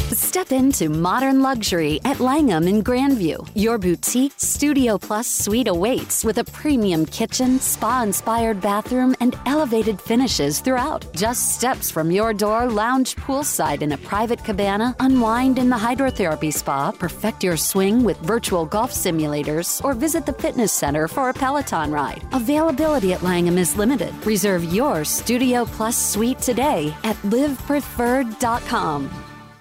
Step into modern luxury at Langham in Grandview. Your boutique Studio Plus suite awaits with a premium kitchen, spa-inspired bathroom, and elevated finishes throughout. Just steps from your door, lounge poolside in a private cabana, unwind in the hydrotherapy spa, perfect your swing with virtual golf simulators, or visit the fitness center for a Peloton ride. Availability at Langham is limited. Reserve your Studio Plus suite today at livepreferred.com.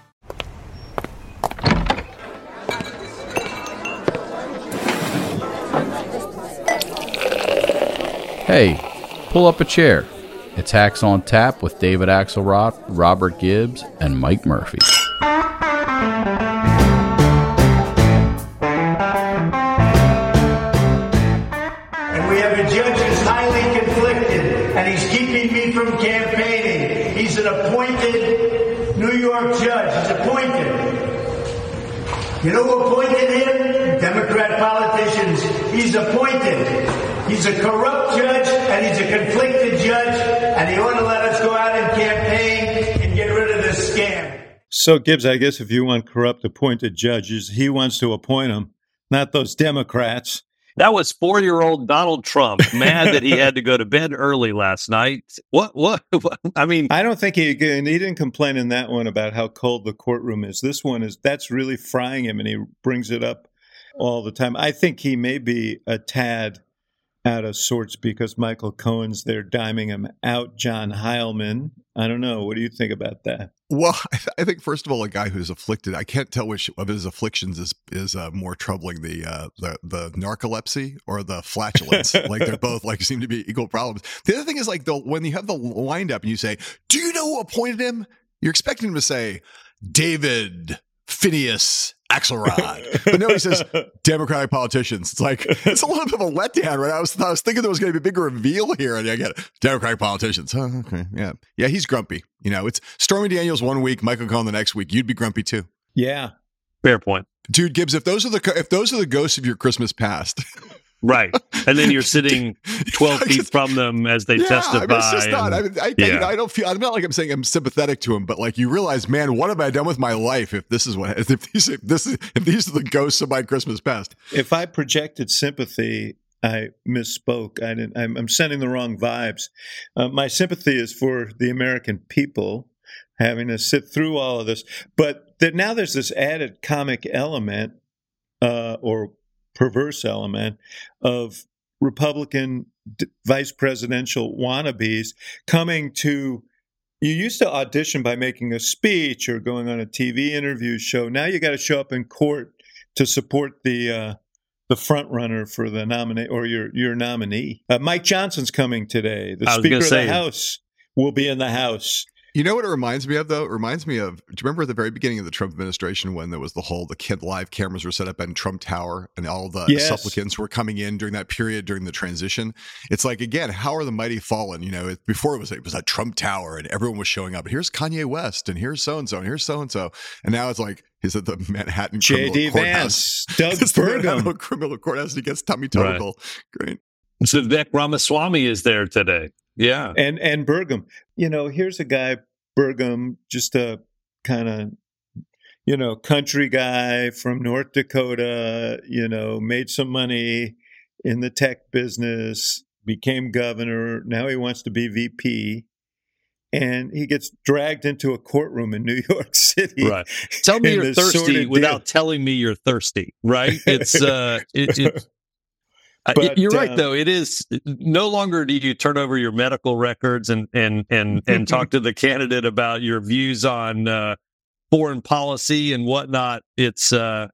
Hey, pull up a chair. It's Hacks on Tap with David Axelrod, Robert Gibbs, and Mike Murphy. And we have a judge who's highly conflicted, and he's keeping me from campaigning. He's an appointed New York judge. He's appointed. You know who appointed him? Democrat politicians. He's appointed. He's a corrupt judge, and he's a conflicted judge, and he ought to let us go out and campaign and get rid of this scam. So, Gibbs, I guess if you want corrupt appointed judges, he wants to appoint them, not those Democrats. That was 4-year-old Donald Trump, mad that he had to go to bed early last night. What? I mean, I don't think he didn't complain in that one about how cold the courtroom is. This one that's really frying him, and he brings it up all the time. I think he may be a tad out of sorts because Michael Cohen's there diming him out. John Heilman, I don't know. What do you think about that? Well, I think first of all, a guy who's afflicted, I can't tell which of his afflictions is more troubling, the narcolepsy or the flatulence. Like they're both seem to be equal problems. The other thing is when you have the wind up and you say, "Do you know who appointed him?" You're expecting him to say David Phineas Axelrod, but no, he says Democratic politicians. It's a little bit of a letdown, right? I was thinking there was going to be a big reveal here, and I get it. Democratic politicians. Oh, okay, yeah. He's grumpy. It's Stormy Daniels one week, Michael Cohen the next week. You'd be grumpy too. Yeah, fair point, dude. Gibbs, if those are the ghosts of your Christmas past. Right. And then you're sitting 12 feet from them as they testify. It's just not. I don't feel. I'm not like I'm saying I'm sympathetic to him, but you realize, man, what have I done with my life? If these are the ghosts of my Christmas past. If I projected sympathy, I misspoke. I'm sending the wrong vibes. My sympathy is for the American people having to sit through all of this, but now there's this added comic element, or perverse element of Republican vice presidential wannabes coming to. You used to audition by making a speech or going on a TV interview show. Now you got to show up in court to support the front runner for the nominee or your nominee. Mike Johnson's coming today. The Speaker of the House will be in the House. You know what it reminds me of, though? It reminds me of, do you remember at the very beginning of the Trump administration when there was the live cameras were set up in Trump Tower and all the supplicants were coming in during that period, during the transition? It's again, how are the mighty fallen? Before it was that Trump Tower and everyone was showing up. Here's Kanye West and here's so-and-so and here's so-and-so. And now it's he's at the Manhattan J.D. Criminal Vance, Courthouse. Doug Burgum. Criminal Courthouse. He gets tummy tunnel. Right. Great. Vivek Ramaswamy is there today. Yeah. And Burgum. Here's a guy, Burgum, just a kind of, country guy from North Dakota, made some money in the tech business, became governor. Now he wants to be VP. And he gets dragged into a courtroom in New York City. Right. Tell me you're thirsty without telling me you're thirsty, right? But, you're right, though. It is no longer do you turn over your medical records and talk to the candidate about your views on foreign policy and whatnot. It's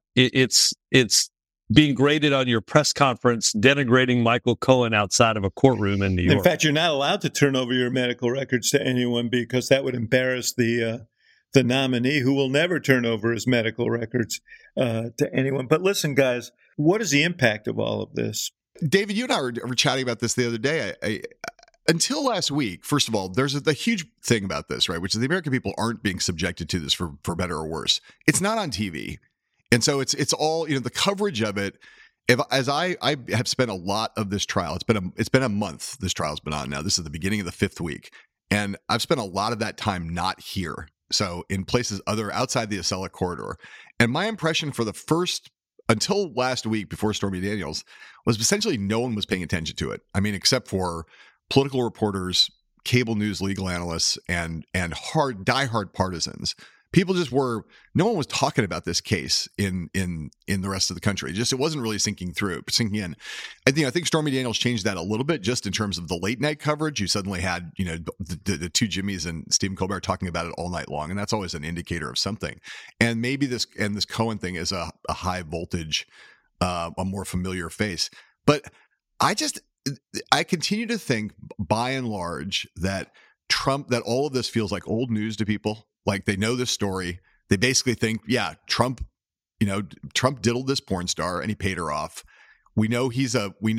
being graded on your press conference, denigrating Michael Cohen outside of a courtroom in New York. In fact, you're not allowed to turn over your medical records to anyone because that would embarrass the nominee, who will never turn over his medical records to anyone. But listen, guys, what is the impact of all of this? David, you and I were chatting about this the other day. Until last week, first of all, there's the huge thing about this, right? Which is the American people aren't being subjected to this for better or worse. It's not on TV. And so it's all, the coverage of it. As I have spent a lot of this trial, it's been a month this trial's been on now. This is the beginning of the 5th week. And I've spent a lot of that time not here So in places outside the Acela corridor. And my impression for the first, until last week before Stormy Daniels, was essentially no one was paying attention to it. I mean, except for political reporters, cable news legal analysts, and diehard partisans. People just no one was talking about this case in the rest of the country. It wasn't really sinking in. I think Stormy Daniels changed that a little bit, just in terms of the late night coverage. You suddenly had, the two Jimmys and Stephen Colbert talking about it all night long, and that's always an indicator of something. And maybe this Cohen thing is a high voltage, a more familiar face. But I continue to think, by and large, that all of this feels like old news to people. Like, they know this story. They basically think, yeah, Trump diddled this porn star and he paid her off. We know he's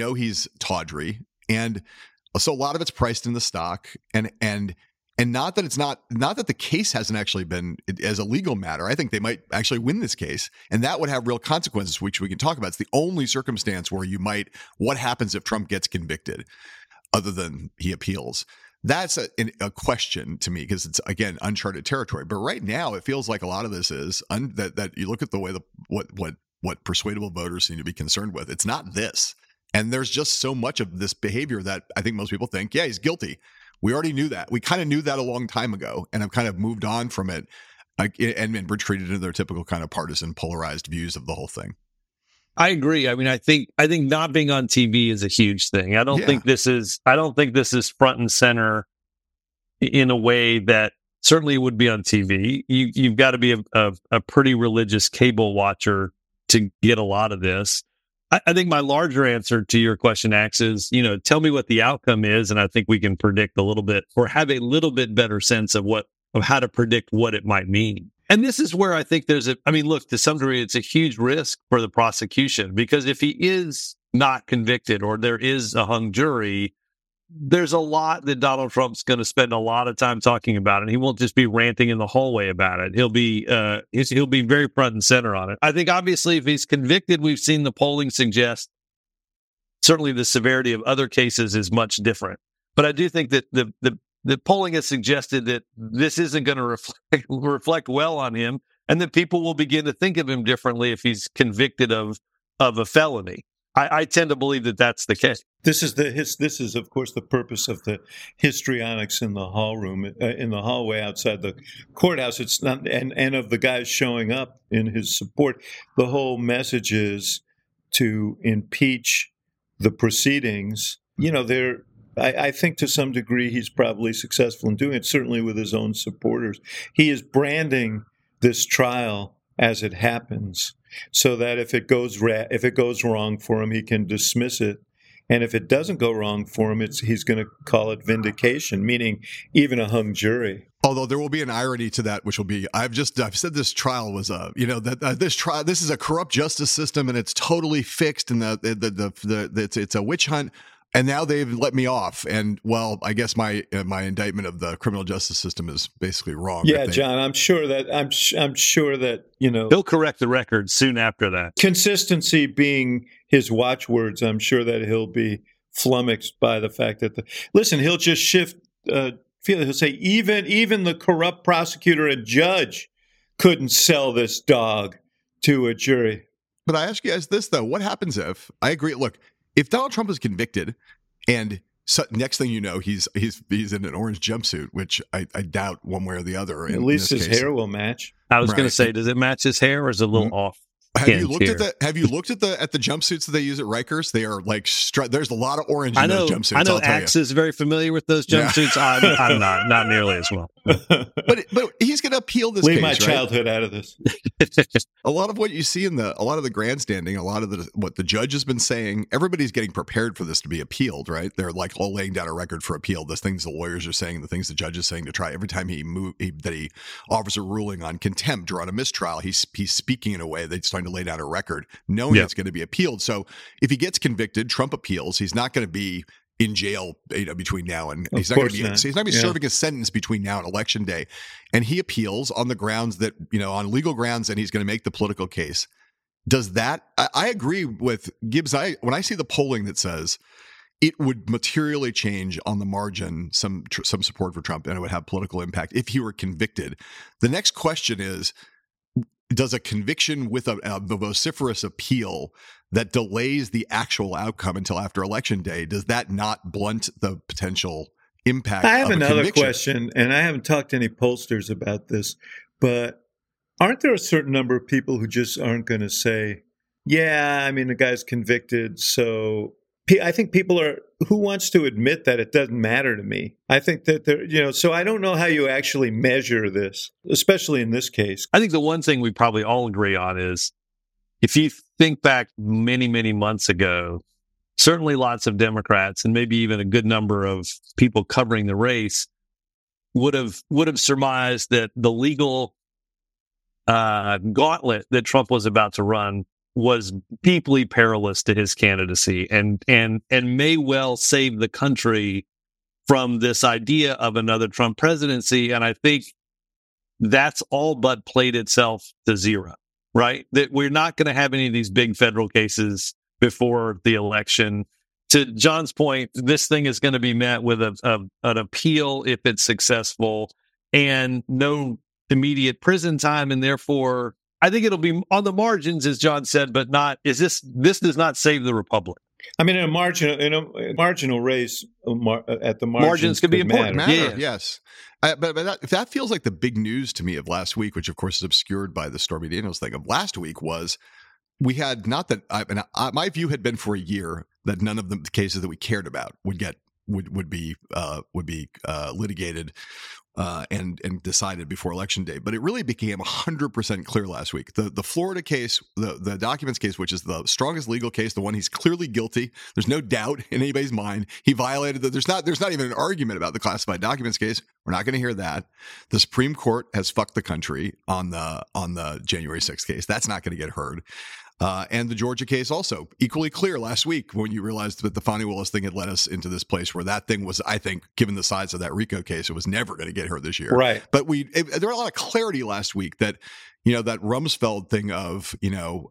tawdry, and so a lot of it's priced in the stock. And not that the case hasn't actually been, as a legal matter, I think they might actually win this case, and that would have real consequences, which we can talk about. It's the only circumstance where what happens if Trump gets convicted, other than he appeals. That's a question to me, because it's, again, uncharted territory. But right now, it feels like a lot of this is that you look at the way what persuadable voters seem to be concerned with. It's not this, and there's just so much of this behavior that I think most people think, yeah, he's guilty. We already knew that. We kind of knew that a long time ago, and I've kind of moved on from it, and retreated into their typical kind of partisan, polarized views of the whole thing. I agree. I mean, I think not being on TV is a huge thing. I don't think this is front and center in a way that certainly would be on TV. You've got to be a pretty religious cable watcher to get a lot of this. I think my larger answer to your question, Axe, is, tell me what the outcome is, and I think we can predict a little bit, or have a little bit better sense of how to predict what it might mean. And this is where I think look, to some degree, it's a huge risk for the prosecution, because if he is not convicted, or there is a hung jury, there's a lot that Donald Trump's going to spend a lot of time talking about, and he won't just be ranting in the hallway about it. He'll be very front and center on it. I think, obviously, if he's convicted, we've seen the polling suggest certainly the severity of other cases is much different. But I do think that the polling has suggested that this isn't going to reflect well on him, and that people will begin to think of him differently if he's convicted of a felony. I tend to believe that that's the case. This is of course the purpose of the histrionics in the in the hallway outside the courthouse. It's not, and of the guys showing up in his support. The whole message is to impeach the proceedings. I think to some degree he's probably successful in doing it, certainly with his own supporters. He is branding this trial as it happens, so that if it goes wrong for him, he can dismiss it. And if it doesn't go wrong for him, he's going to call it vindication, meaning even a hung jury. Although there will be an irony to that, which will be, I've said this trial was this is a corrupt justice system, and it's totally fixed, and it's a witch hunt. And now they've let me off, and I guess my indictment of the criminal justice system is basically wrong. Yeah, John, I'm sure that he'll correct the record soon after that. Consistency being his watchwords, I'm sure that he'll be flummoxed by the fact that he'll just shift. He'll say even the corrupt prosecutor and judge couldn't sell this dog to a jury. But I ask you guys this though: what happens if I agree? Look. If Donald Trump is convicted, and next thing you know, he's in an orange jumpsuit, which I doubt one way or the other. At least his hair will match. I was going to say, does it match his hair, or is it a little off? Have you looked at the jumpsuits that they use at Rikers? They are like there's a lot of orange in those jumpsuits. I know Axe is very familiar with those jumpsuits. Yeah. I'm not nearly as well. But he's going to appeal this. Leave case, my right? childhood out of this. A lot of what you see a lot of the grandstanding, a lot of what the judge has been saying, everybody's getting prepared for this to be appealed, right? They're like all laying down a record for appeal. The things the lawyers are saying, the things the judge is saying to try. Every time he offers a ruling on contempt or on a mistrial, he's speaking in a way that's trying to lay down a record, knowing it's going to be appealed. So if he gets convicted, Trump appeals, he's not going to be in jail between now and he's not going to be serving a sentence between now and election day. And he appeals on the grounds that, on legal grounds, and he's going to make the political case. Does that, I agree with Gibbs. When I see the polling that says it would materially change on the margin some support for Trump, and it would have political impact if he were convicted. The next question is, does a conviction with a vociferous appeal that delays the actual outcome until after Election Day, does that not blunt the potential impact? I have of another conviction? question, and I haven't talked to any pollsters about this, but aren't there a certain number of people who just aren't going to say, yeah, I mean, the guy's convicted, so I think people are, who wants to admit that it doesn't matter to me? I think that they're, so I don't know how you actually measure this, especially in this case. I think the one thing we probably all agree on is, if you think back many, many months ago, certainly lots of Democrats and maybe even a good number of people covering the race would have surmised that the legal gauntlet that Trump was about to run was deeply perilous to his candidacy and may well save the country from this idea of another Trump presidency. And I think that's all but played itself to zero, right? That we're not going to have any of these big federal cases before the election. To John's point, this thing is going to be met with an appeal if it's successful, and no immediate prison time, and therefore I think it'll be on the margins, as John said, but not. This does not save the republic. I mean, in a marginal race, at the margins could be important. Matter. Yes, but if that feels like the big news to me of last week, which of course is obscured by the Stormy Daniels thing of last week, was we had not that. My view had been for a year that none of the cases that we cared about would be litigated and decided before Election Day. But it really became 100% clear last week. The Florida case, the documents case, which is the strongest legal case, the one he's clearly guilty. There's no doubt in anybody's mind he violated that. There's not even an argument about the classified documents case. We're not going to hear that. The Supreme Court has fucked the country on the January 6th case. That's not going to get heard. And the Georgia case also equally clear last week when you realized that the Fani Willis thing had led us into this place where that thing was, I think, given the size of that RICO case, it was never going to get heard this year. Right. But there was a lot of clarity last week that, that Rumsfeld thing of, you go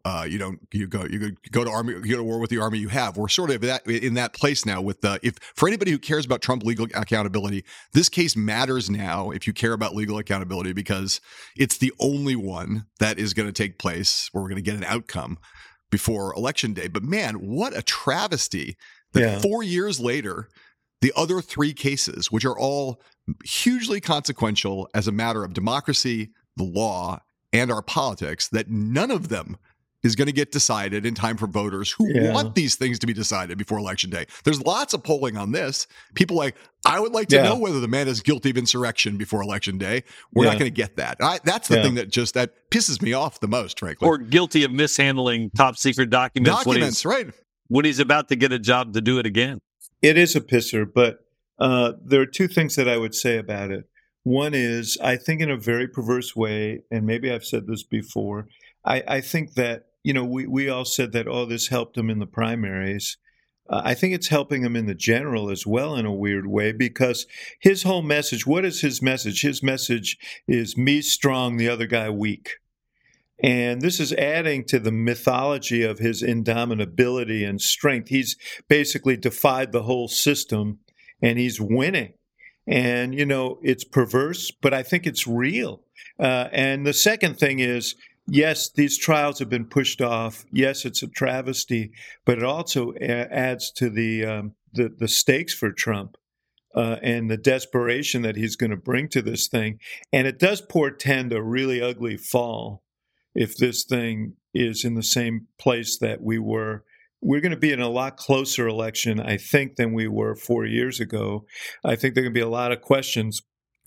to army, you go to war with the army you have. We're sort of in that place now with for anybody who cares about Trump legal accountability, this case matters now if you care about legal accountability, because it's the only one that is going to take place where we're going to get an outcome before Election Day. But man, what a travesty that 4 years later, the other three cases, which are all hugely consequential as a matter of democracy, the law, and our politics, that none of them is going to get decided in time for voters who want these things to be decided before Election Day. There's lots of polling on this. People I would like to know whether the man is guilty of insurrection before Election Day. We're not going to get that. That's the thing that pisses me off the most, frankly. Or guilty of mishandling top secret documents right. when he's about to get a job to do it again. It is a pisser, but there are two things that I would say about it. One is, I think in a very perverse way, and maybe I've said this before, I think that, we all said that, this helped him in the primaries. I think it's helping him in the general as well in a weird way, because his whole message, what is his message? His message is me strong, the other guy weak. And this is adding to the mythology of his indomitability and strength. He's basically defied the whole system, and he's winning. And, it's perverse, but I think it's real. And the second thing is, yes, these trials have been pushed off. Yes, it's a travesty, but it also adds to the stakes for Trump and the desperation that he's going to bring to this thing. And it does portend a really ugly fall if this thing is in the same place that we were. We're going to be in a lot closer election, I think, than we were 4 years ago. I think there are going to be a lot of questions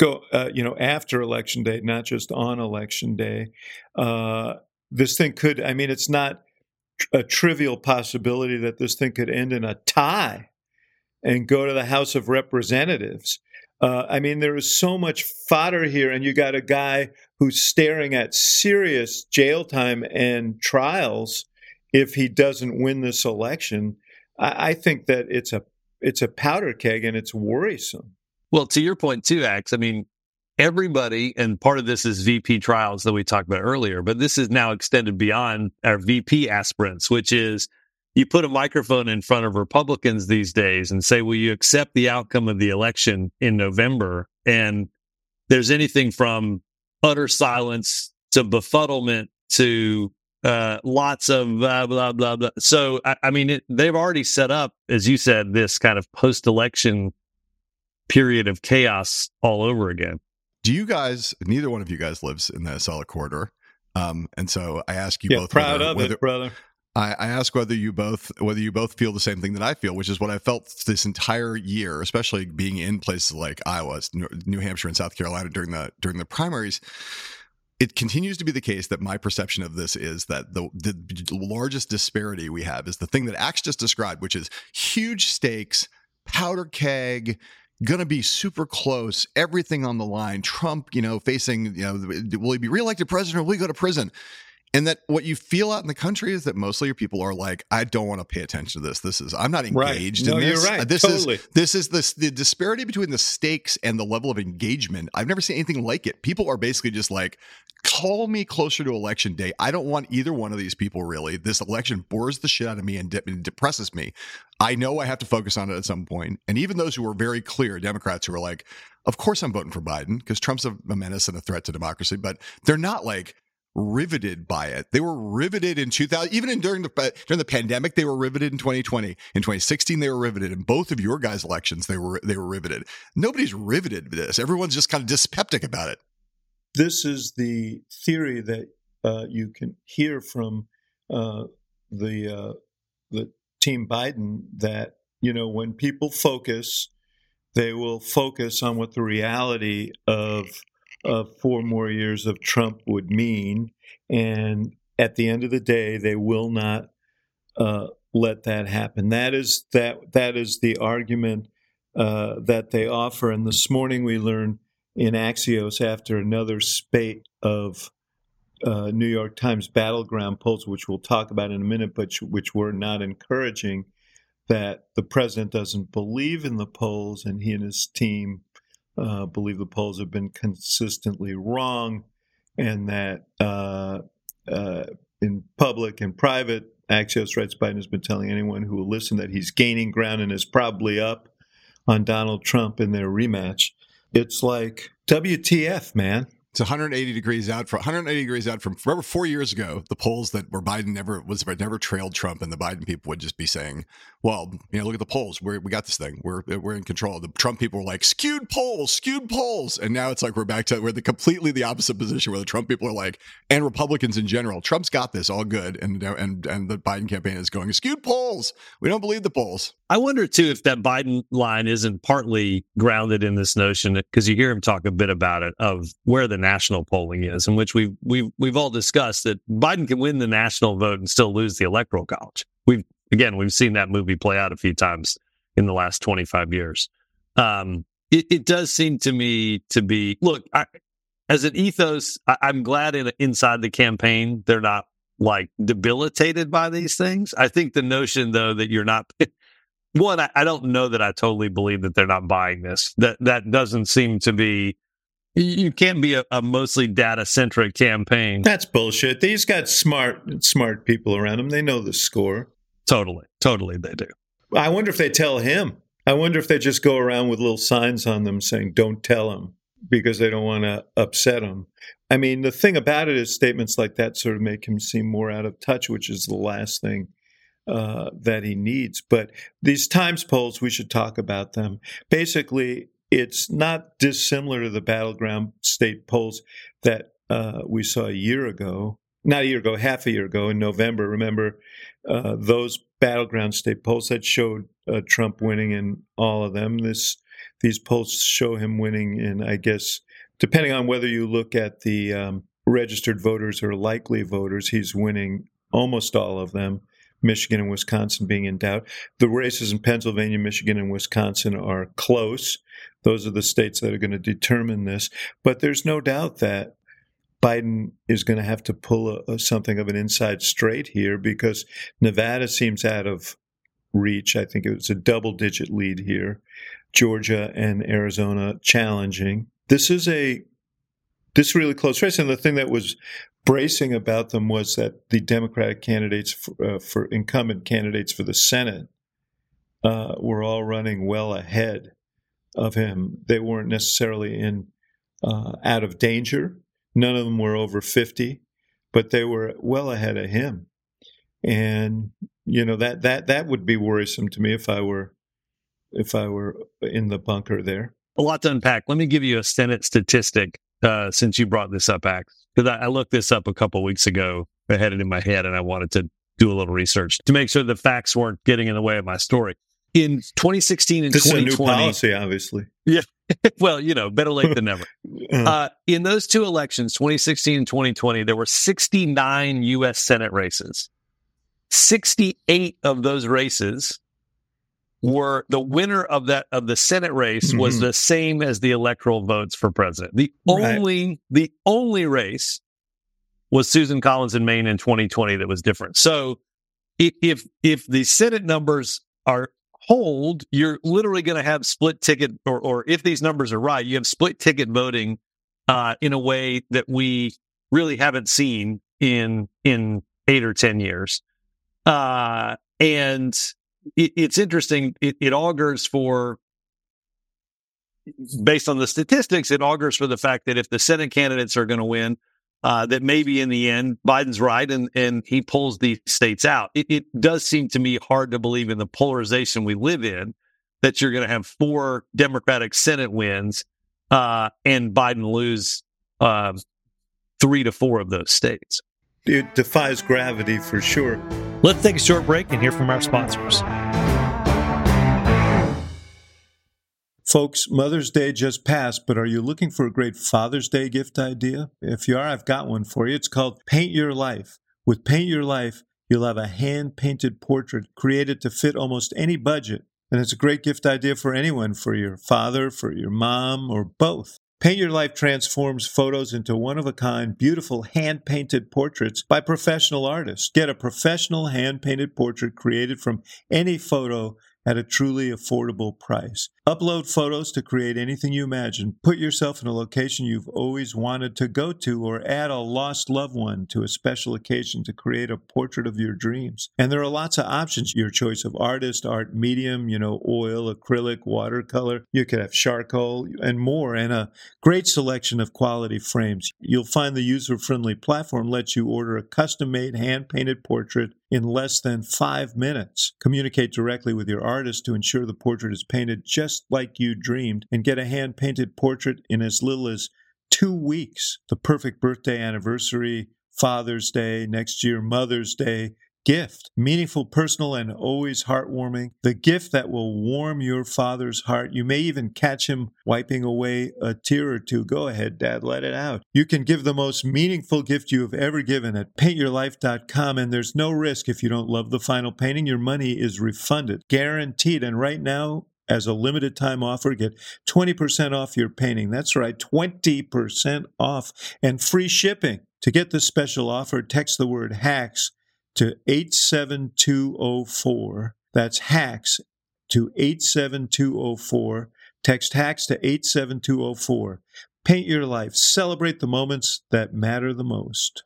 after Election Day, not just on Election Day. This thing could, it's not a trivial possibility that this thing could end in a tie and go to the House of Representatives. There is so much fodder here, and you got a guy who's staring at serious jail time and trials if he doesn't win this election. I think that it's a powder keg, and it's worrisome. Well, to your point too, Axe, everybody, and part of this is VP trials that we talked about earlier, but this is now extended beyond our VP aspirants, which is, you put a microphone in front of Republicans these days and say, will you accept the outcome of the election in November? And there's anything from utter silence to befuddlement to lots of blah, blah, blah, blah. So, I mean, they've already set up, as you said, this kind of post-election period of chaos all over again. Do you guys, neither one of you guys lives in the Solid Corridor. And so I ask you both. Proud of it, brother. I ask whether you both feel the same thing that I feel, which is what I felt this entire year, especially being in places like Iowa, New Hampshire, and South Carolina during the primaries. It continues to be the case that my perception of this is that the largest disparity we have is the thing that Axe just described, which is huge stakes, powder keg, going to be super close, everything on the line. Trump, facing, will he be reelected president or will he go to prison? And that what you feel out in the country is that most of your people are like, I don't want to pay attention to this. I'm not engaged in this. You're right. This is the disparity between the stakes and the level of engagement. I've never seen anything like it. People are basically just like, call me closer to election day. I don't want either one of these people, really. This election bores the shit out of me and depresses me. I know I have to focus on it at some point. And even those who were very clear, Democrats who are like, of course I'm voting for Biden because Trump's a menace and a threat to democracy, but they're not like riveted by it. They were riveted in 2000, even during the pandemic. They were riveted in 2020. In 2016, they were riveted. In both of your guys' elections, they were riveted. Nobody's riveted to this. Everyone's just kind of dyspeptic about it. This is the theory that you can hear from the team Biden, that when people focus, they will focus on what the reality of 4 more years of Trump would mean, and at the end of the day, they will not let that happen. That is the argument that they offer. And this morning we learned in Axios, after another spate of New York Times battleground polls, which we'll talk about in a minute, but which were not encouraging, that the president doesn't believe in the polls, and he and his team believe the polls have been consistently wrong, and that in public and private, Axios writes, Biden has been telling anyone who will listen that he's gaining ground and is probably up on Donald Trump in their rematch. It's like, WTF, man. It's 180 degrees out from remember 4 years ago, the polls that where Biden never trailed Trump, and the Biden people would just be saying, well, look at the polls. We got this thing. We're in control. The Trump people were like, skewed polls. And now it's like we're completely the opposite position, where the Trump people are like, and Republicans in general, Trump's got this all good. And the Biden campaign is going, skewed polls. We don't believe the polls. I wonder, too, if that Biden line isn't partly grounded in this notion, because you hear him talk a bit about it, of where the national polling is, in which we've all discussed that Biden can win the national vote and still lose the Electoral College. We've seen that movie play out a few times in the last 25 years. It does seem to me to be, look, as an ethos, I'm glad inside the campaign they're not like debilitated by these things. I think the notion, though, that you're not... One, I don't know that I totally believe that they're not buying this. That doesn't seem to be. You can't be a mostly data-centric campaign. That's bullshit. These got smart people around them. They know the score. Totally, they do. I wonder if they tell him. I wonder if they just go around with little signs on them saying, don't tell him, because they don't want to upset him. I mean, the thing about it is statements like that sort of make him seem more out of touch, which is the last thing that he needs. But these Times polls, we should talk about them. Basically, it's not dissimilar to the battleground state polls that we saw half a year ago in November. Remember, those battleground state polls that showed Trump winning in all of them. These polls show him winning in, I guess, depending on whether you look at the registered voters or likely voters, he's winning almost all of them. Michigan and Wisconsin being in doubt. The races in Pennsylvania, Michigan, and Wisconsin are close. Those are the states that are going to determine this. But there's no doubt that Biden is going to have to pull something of an inside straight here, because Nevada seems out of reach. I think it was a double-digit lead here. Georgia and Arizona challenging. This is really close race. And the thing that was bracing about them was that the Democratic candidates for incumbent candidates for the Senate were all running well ahead of him. They weren't necessarily out of danger. None of them were over 50, but they were well ahead of him. And that would be worrisome to me if I were in the bunker there. A lot to unpack. Let me give you a Senate statistic since you brought this up, Axe, because I looked this up a couple of weeks ago. I had it in my head, and I wanted to do a little research to make sure the facts weren't getting in the way of my story. In 2016 and 2020, this is a new policy, obviously. Yeah, well, better late than never. In those two elections, 2016 and 2020, there were 69 U.S. Senate races. 68 of those races were the winner of the Senate race was the same as the electoral votes for president. The only race was Susan Collins in Maine in 2020 that was different. So if the Senate numbers hold, you're literally going to have split ticket, or if these numbers are right, you have split ticket voting in a way that we really haven't seen in 8 or 10 years. And it's interesting. It augurs for, based on the statistics, it augurs for the fact that if the Senate candidates are going to win, that maybe in the end, Biden's right and he pulls these states out. It does seem to me hard to believe in the polarization we live in that you're going to have 4 Democratic Senate wins and Biden lose 3 to 4 of those states. It defies gravity for sure. Let's take a short break and hear from our sponsors. Folks, Mother's Day just passed, but are you looking for a great Father's Day gift idea? If you are, I've got one for you. It's called Paint Your Life. With Paint Your Life, you'll have a hand-painted portrait created to fit almost any budget. And it's a great gift idea for anyone, for your father, for your mom, or both. Paint Your Life transforms photos into one-of-a-kind, beautiful hand-painted portraits by professional artists. Get a professional hand-painted portrait created from any photo at a truly affordable price. Upload photos to create anything you imagine. Put yourself in a location you've always wanted to go to, or add a lost loved one to a special occasion to create a portrait of your dreams. And there are lots of options. Your choice of artist, art medium, oil, acrylic, watercolor. You could have charcoal and more, and a great selection of quality frames. You'll find the user-friendly platform lets you order a custom-made hand-painted portrait in less than 5 minutes. Communicate directly with your artist to ensure the portrait is painted just like you dreamed, and get a hand-painted portrait in as little as 2 weeks. The perfect birthday, anniversary, Father's Day, next year Mother's Day gift. Meaningful, personal, and always heartwarming. The gift that will warm your father's heart. You may even catch him wiping away a tear or two. Go ahead, Dad, let it out. You can give the most meaningful gift you have ever given at paintyourlife.com, and there's no risk if you don't love the final painting. Your money is refunded, guaranteed. And right now, as a limited time offer, get 20% off your painting. That's right, 20% off and free shipping. To get this special offer, text the word HACKS to 87204. That's HACKS to 87204. Text HACKS to 87204. Paint your life. Celebrate the moments that matter the most.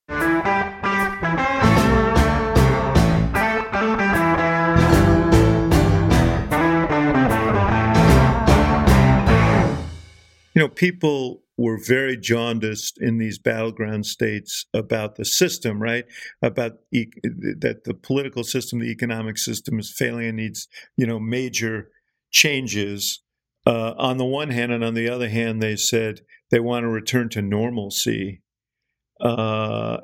People were very jaundiced in these battleground states about the system, right? About that the political system, the economic system is failing and needs, major changes. On the one hand, and on the other hand, they said they want to return to normalcy. I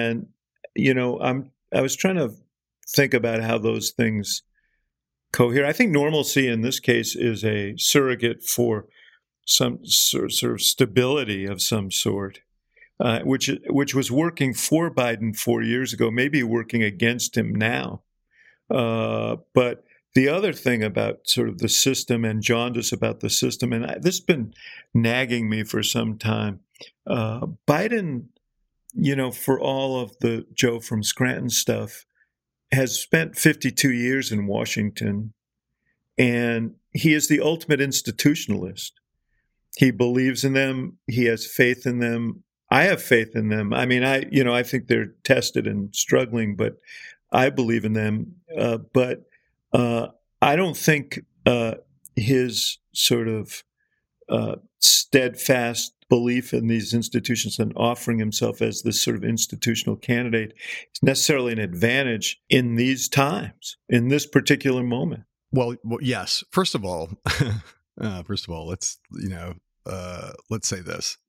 was trying to think about how those things cohere. I think normalcy in this case is a surrogate for some sort of stability of some sort, which was working for Biden 4 years ago, maybe working against him now. But the other thing about sort of the system and jaundice about the system, and this has been nagging me for some time, Biden, for all of the Joe from Scranton stuff, has spent 52 years in Washington, and he is the ultimate institutionalist. He believes in them. He has faith in them. I have faith in them. I mean, I think they're tested and struggling, but I believe in them. But I don't think his sort of steadfast belief in these institutions and offering himself as this sort of institutional candidate is necessarily an advantage in these times, in this particular moment. Well, yes. First of all, let's say this.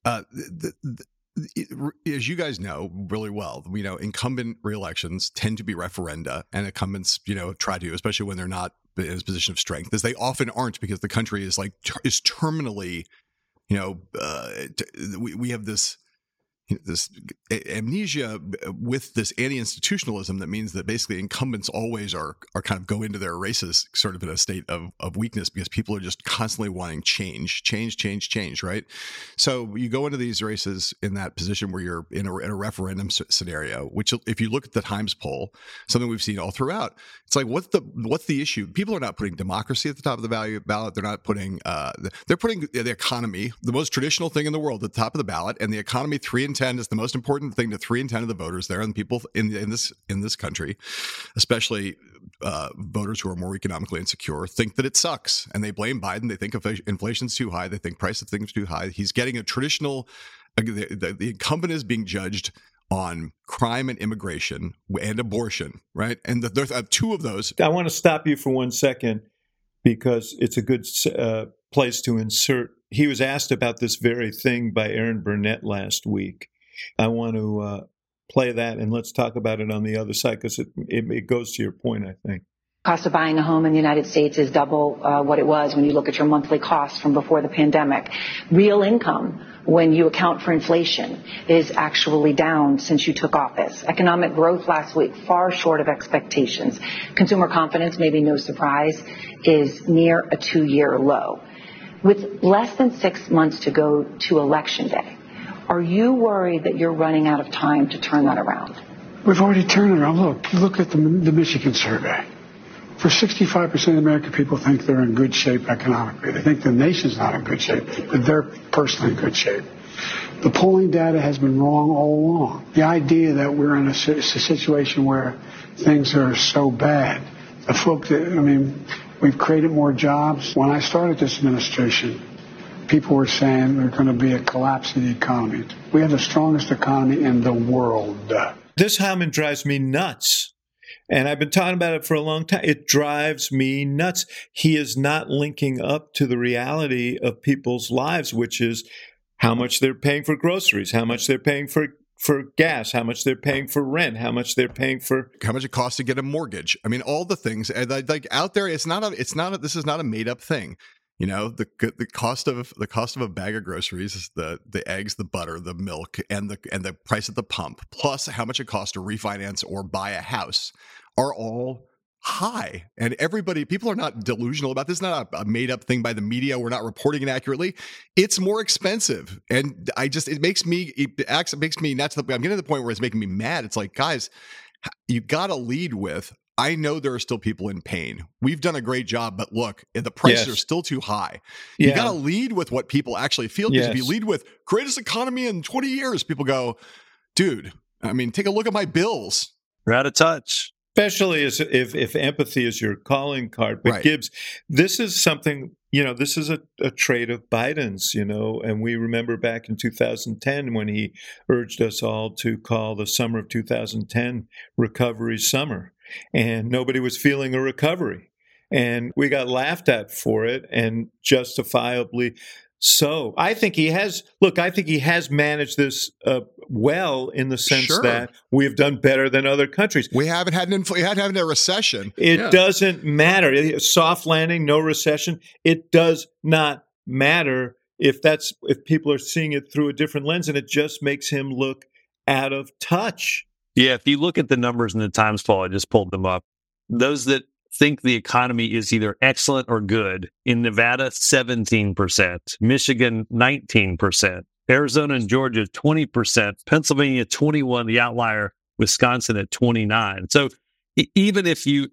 As you guys know really well, incumbent re-elections tend to be referenda, and incumbents, try to, especially when they're not in a position of strength, as they often aren't, because the country is terminally, we have this amnesia with this anti-institutionalism that means that basically incumbents always are kind of go into their races sort of in a state of weakness, because people are just constantly wanting change, right? So you go into these races in that position where you're in a referendum scenario, which if you look at the Times poll, something we've seen all throughout, it's like, what's the issue? People are not putting democracy at the top of the ballot. They're not putting, they're putting the economy, the most traditional thing in the world, at the top of the ballot, and the economy 3 in 10 is the most important thing to 3 in 10 of the voters there, and people in this country, especially voters who are more economically insecure, think that it sucks, and they blame Biden. They think inflation's too high. They think price of things are too high. He's getting a traditional. The incumbent is being judged on crime and immigration and abortion, right? And there's two of those. I want to stop you for 1 second, because it's a good place to insert. He was asked about this very thing by Aaron Burnett last week. I want to play that, and let's talk about it on the other side, because it goes to your point, I think. Cost of buying a home in the United States is double what it was when you look at your monthly costs from before the pandemic. Real income, when you account for inflation, is actually down since you took office. Economic growth last week, far short of expectations. Consumer confidence, maybe no surprise, is near a 2-year low. With less than 6 months to go to Election Day, are you worried that you're running out of time to turn that around? We've already turned it around. Look at the Michigan survey. For 65% of American people think they're in good shape economically. They think the nation's not in good shape, but they're personally in good shape. The polling data has been wrong all along. The idea that we're in a situation where things are so bad, we've created more jobs. When I started this administration, people were saying there's going to be a collapse in the economy. We have the strongest economy in the world. This Hyman drives me nuts. And I've been talking about it for a long time. It drives me nuts. He is not linking up to the reality of people's lives, which is how much they're paying for groceries, how much they're paying for gas, how much they're paying for rent, how much they're paying for how much it costs to get a mortgage. I mean, all the things like out there. This is not a made up thing. The cost of a bag of groceries is the eggs, the butter, the milk, and the price at the pump, plus how much it costs to refinance or buy a house, are all high. And people are not delusional about this. It's not a made up thing by the media. We're not reporting it accurately. It's more expensive. And it makes me not to I'm getting to the point where it's making me mad. It's like, guys, you got to lead with, I know there are still people in pain. We've done a great job, but look, the prices are still too high. Yeah. You got to lead with what people actually feel. Because if you lead with greatest economy in 20 years, people go, dude, take a look at my bills. We're out of touch. Especially if empathy is your calling card. But right. Gibbs, this is something, this is a trait of Biden's, and we remember back in 2010 when he urged us all to call the summer of 2010 recovery summer. And nobody was feeling a recovery. And we got laughed at for it, and justifiably so. I think he has managed this well, in the sense that we've done better than other countries. We haven't had a recession. It doesn't matter. Soft landing, no recession. It does not matter if people are seeing it through a different lens, and it just makes him look out of touch. Yeah, if you look at the numbers in the Times poll, I just pulled them up. Those that think the economy is either excellent or good, in Nevada, 17%, Michigan, 19%, Arizona and Georgia, 20%, Pennsylvania, 21%, the outlier, Wisconsin at 29%. So even if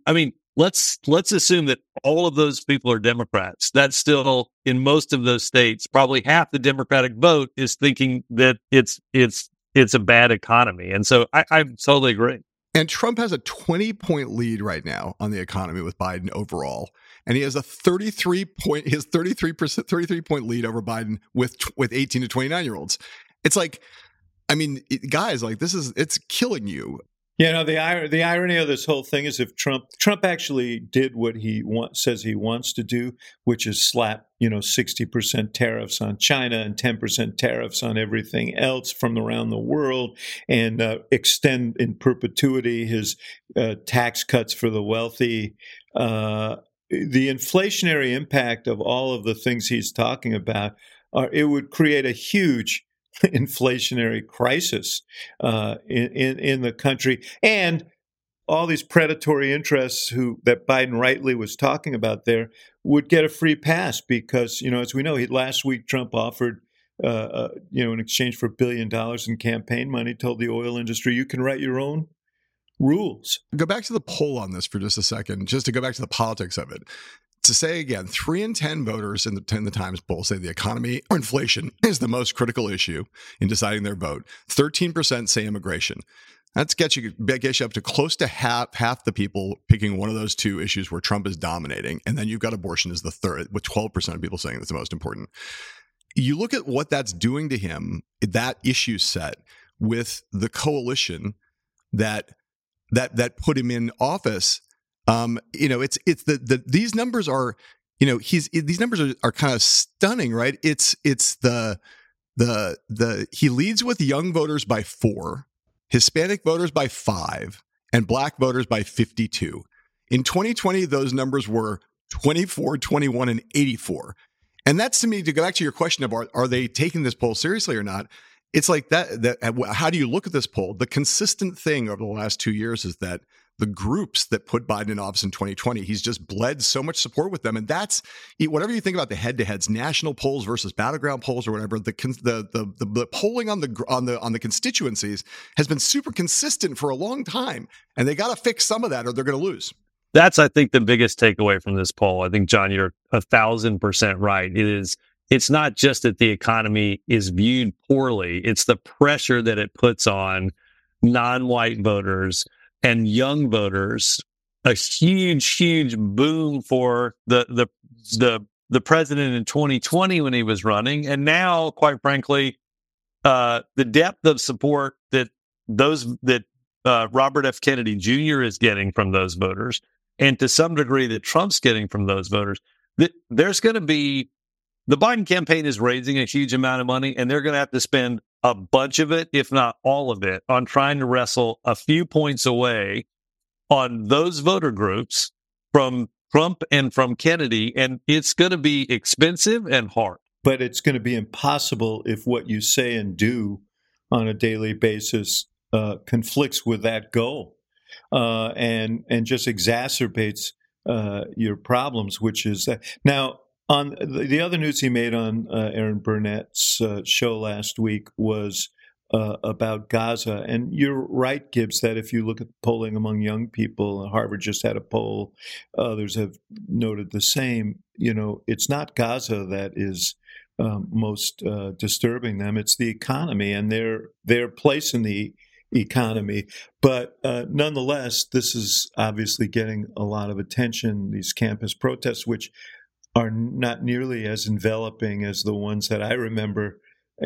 let's assume that all of those people are Democrats. That's still, in most of those states, probably half the Democratic vote is thinking that it's a bad economy. And so I totally agree. And Trump has a 20-point lead right now on the economy with Biden overall. And he has a 33-point lead over Biden with 18 to 29-year-olds. It's like, I mean, guys, like it's killing you. You know, the irony of this whole thing is if Trump actually did what he says he wants to do, which is slap, 60% tariffs on China and 10% tariffs on everything else from around the world, and extend in perpetuity his tax cuts for the wealthy, the inflationary impact of all of the things he's talking about, it would create a huge inflationary crisis in the country, and all these predatory interests that Biden rightly was talking about there would get a free pass because, as we know, last week Trump offered, in exchange for $1 billion in campaign money, told the oil industry, you can write your own rules. Go back to the poll on this for just a second, just to go back to the politics of it. To say again, 3 in 10 voters in the Times poll say the economy or inflation is the most critical issue in deciding their vote. 13% say immigration. That gets you up to close to half the people picking one of those two issues where Trump is dominating. And then you've got abortion as the third, with 12% of people saying that's the most important. You look at what that's doing to him, that issue set with the coalition that put him in office. These numbers are, these numbers are kind of stunning, right? It's he leads with young voters by 4, Hispanic voters by 5, and Black voters by 52. In 2020, those numbers were 24, 21, and 84. And that's, to me, to go back to your question about are they taking this poll seriously or not? It's like that. How do you look at this poll? The consistent thing over the last 2 years is that the groups that put Biden in office in 2020, he's just bled so much support with them. And that's, whatever you think about the head-to-heads, national polls versus battleground polls or whatever, the polling on the constituencies has been super consistent for a long time. And they got to fix some of that or they're going to lose. That's, I think, the biggest takeaway from this poll. I think, John, you're 1,000% right. It's not just that the economy is viewed poorly. It's the pressure that it puts on non-white voters and young voters. A huge boom for the president in 2020 when he was running. And now, quite frankly, the depth of support that Robert F. Kennedy Jr. is getting from those voters, and to some degree that Trump's getting from those voters, there's going to be, the Biden campaign is raising a huge amount of money, and they're going to have to spend a bunch of it, if not all of it, on trying to wrestle a few points away on those voter groups from Trump and from Kennedy. And it's going to be expensive and hard. But it's going to be impossible if what you say and do on a daily basis conflicts with that goal and just exacerbates your problems, which is that. Now, on the other news he made on Aaron Burnett's show last week was about Gaza. And you're right, Gibbs, that if you look at polling among young people, Harvard just had a poll, others have noted the same, it's not Gaza that is most disturbing them. It's the economy and their place in the economy. But nonetheless, this is obviously getting a lot of attention, these campus protests, which are not nearly as enveloping as the ones that I remember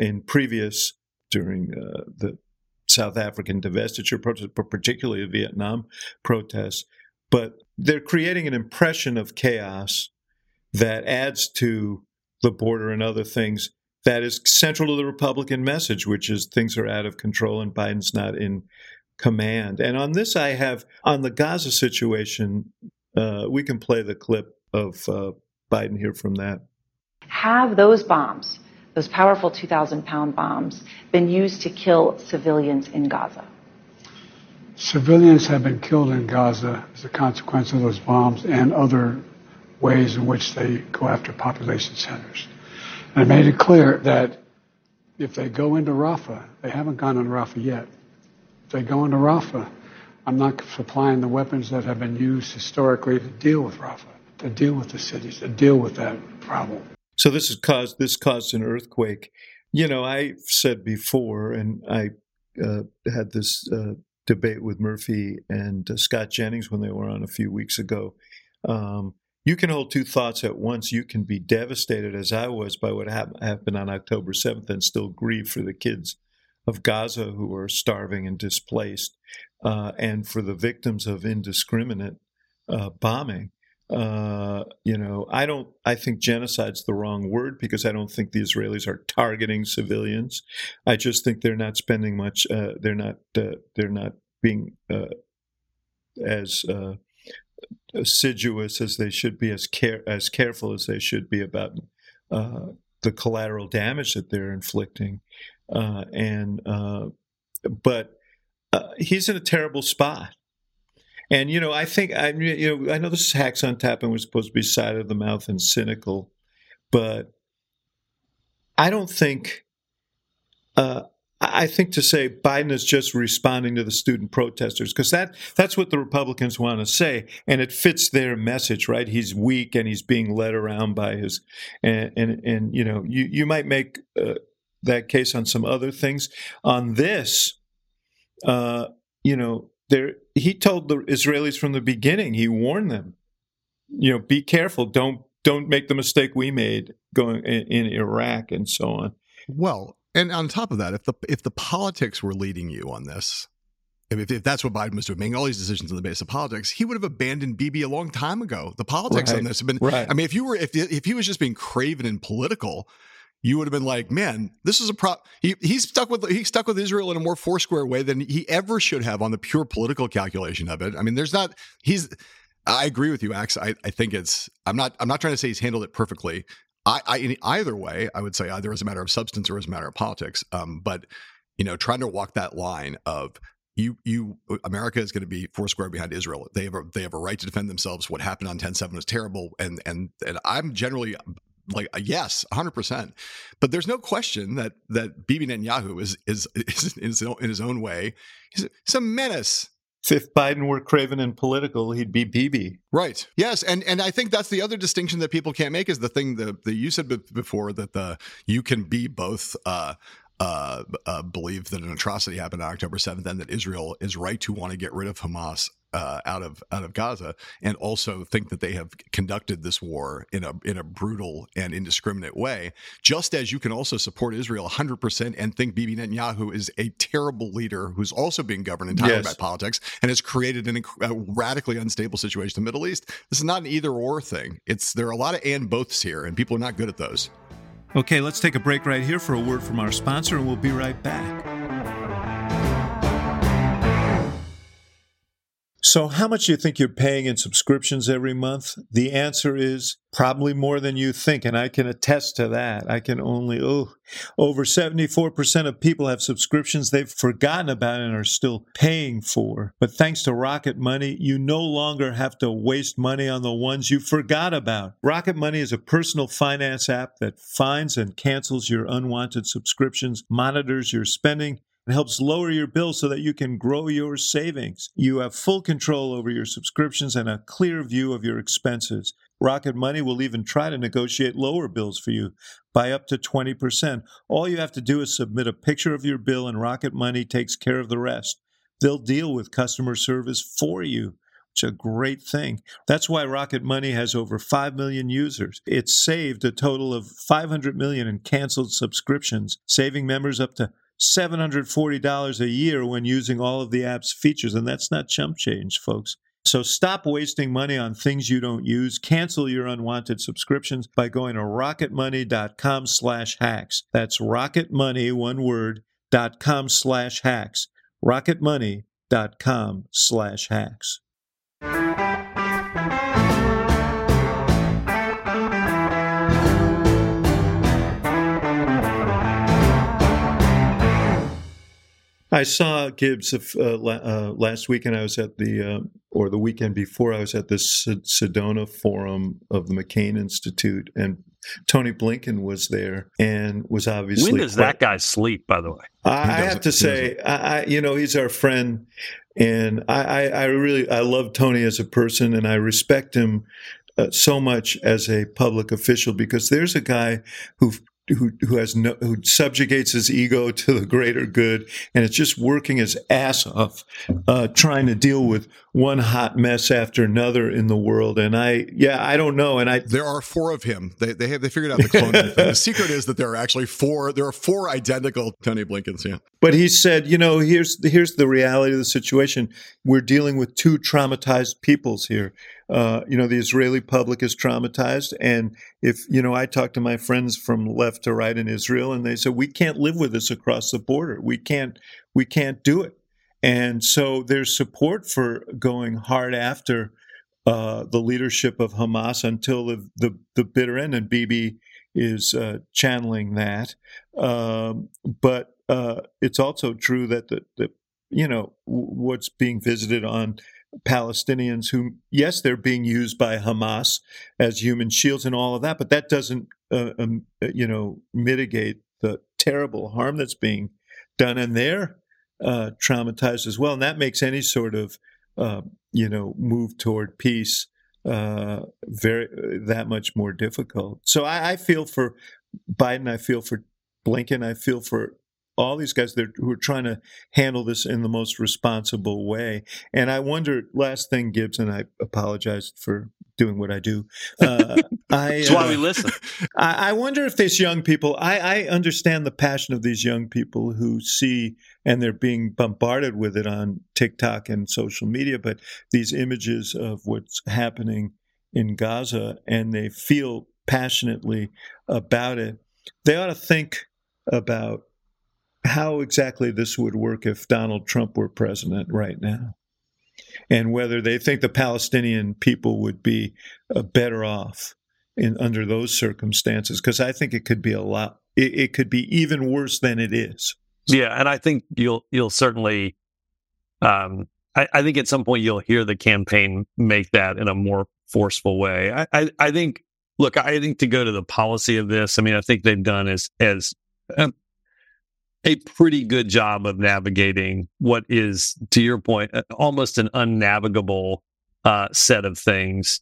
during the South African divestiture protests, but particularly the Vietnam protests. But they're creating an impression of chaos that adds to the border and other things that is central to the Republican message, which is things are out of control and Biden's not in command. And on this, on the Gaza situation, we can play the clip of Biden here from that. Have those bombs, those powerful 2,000-pound bombs, been used to kill civilians in Gaza? Civilians have been killed in Gaza as a consequence of those bombs and other ways in which they go after population centers. And I made it clear that if they go into Rafah, they haven't gone into Rafah yet. If they go into Rafah, I'm not supplying the weapons that have been used historically to deal with Rafah, to deal with the cities, to deal with that problem. So this caused an earthquake. I said before, and I had this debate with Murphy and Scott Jennings when they were on a few weeks ago. You can hold two thoughts at once. You can be devastated, as I was, by what happened on October 7th and still grieve for the kids of Gaza who are starving and displaced, and for the victims of indiscriminate bombing. I think genocide's the wrong word, because I don't think the Israelis are targeting civilians. I just think they're not spending much. They're not being as assiduous as they should be, as careful as they should be about the collateral damage that they're inflicting. But he's in a terrible spot. And, I think, I know this is Hacks on Tap and we're supposed to be side of the mouth and cynical, but I don't think, I think to say Biden is just responding to the student protesters, because that's what the Republicans want to say, and it fits their message, right? He's weak and he's being led around by his, and you might make that case on some other things. On this, he told the Israelis from the beginning, he warned them, be careful, don't make the mistake we made going in Iraq and so on. Well, and on top of that, if the politics were leading you on this, if that's what Biden was doing, making all these decisions on the basis of politics, he would have abandoned Bibi a long time ago. The politics on this have been, right. I mean, if he was just being craven and political, you would have been like, man, this is a he stuck with Israel in a more foursquare way than he ever should have on the pure political calculation of it. I mean, I agree with you, Axe. I think I'm not trying to say he's handled it perfectly. In either way, I would say either as a matter of substance or as a matter of politics. But trying to walk that line of America is going to be foursquare behind Israel. They have a right to defend themselves. What happened on 10/7 was terrible, and I'm generally like, yes, 100%. But there's no question that Bibi Netanyahu is in his own way, he's a menace. If Biden were craven and political, he'd be Bibi. Right. Yes. And I think that's the other distinction that people can't make, is the thing that you said before, that you can be both believe that an atrocity happened on October 7th and that Israel is right to want to get rid of Hamas out of Gaza, and also think that they have conducted this war in a brutal and indiscriminate way, just as you can also support Israel 100% and think Bibi Netanyahu is a terrible leader who's also being governed entirely by politics and has created a radically unstable situation in the Middle East. This is not an either or thing. There are a lot of and boths here, and people are not good at those. Okay, let's take a break right here for a word from our sponsor, and we'll be right back. So how much do you think you're paying in subscriptions every month? The answer is probably more than you think, and I can attest to that. Over 74% of people have subscriptions they've forgotten about and are still paying for. But thanks to Rocket Money, you no longer have to waste money on the ones you forgot about. Rocket Money is a personal finance app that finds and cancels your unwanted subscriptions, monitors your spending, and helps lower your bill so that you can grow your savings. You have full control over your subscriptions and a clear view of your expenses. Rocket Money will even try to negotiate lower bills for you by up to 20%. All you have to do is submit a picture of your bill, and Rocket Money takes care of the rest. They'll deal with customer service for you, which is a great thing. That's why Rocket Money has over 5 million users. It's saved a total of $500 million in canceled subscriptions, saving members up to $740 a year when using all of the app's features, and that's not chump change, folks. So stop wasting money on things you don't use. Cancel your unwanted subscriptions by going to rocketmoney.com/hacks. That's rocketmoney, one word, .com/hacks. rocketmoney.com/hacks. I saw Gibbs last weekend. I was at the weekend before. I was at the Sedona Forum of the McCain Institute, and Tony Blinken was there and was obviously. When does that guy sleep, by the way? I have to say, he's our friend. And I love Tony as a person, and I respect him so much as a public official, because there's a guy who subjugates his ego to the greater good, and it's just working his ass off, trying to deal with one hot mess after another in the world. And I don't know. And there are 4 of him. They figured out the cloning thing. The secret is that there are 4 identical Tony Blinkens. Yeah. But he said, here's the reality of the situation. We're dealing with 2 traumatized peoples here. The Israeli public is traumatized. And if, I talk to my friends from left to right in Israel, and they said, we can't live with this across the border. We can't do it. And so there's support for going hard after the leadership of Hamas until the bitter end. And Bibi is channeling that. But it's also true that what's being visited on Palestinians who, yes, they're being used by Hamas as human shields and all of that, but that doesn't, mitigate the terrible harm that's being done, and they're traumatized as well. And that makes any sort of, move toward peace that much more difficult. So I feel for Biden, I feel for Blinken, I feel for all these guys who are trying to handle this in the most responsible way. And I wonder, last thing, Gibbs, and I apologize for doing what I do. That's why we listen. I wonder if these young people, I understand the passion of these young people who see, and they're being bombarded with it on TikTok and social media, but these images of what's happening in Gaza, and they feel passionately about it. They ought to think about how exactly this would work if Donald Trump were president right now, and whether they think the Palestinian people would be better off under those circumstances. Because I think it could be it could be even worse than it is. Yeah, and I think you'll certainly. I think at some point you'll hear the campaign make that in a more forceful way. I think. Look, I think to go to the policy of this, I think they've done as a pretty good job of navigating what is, to your point, almost an unnavigable set of things.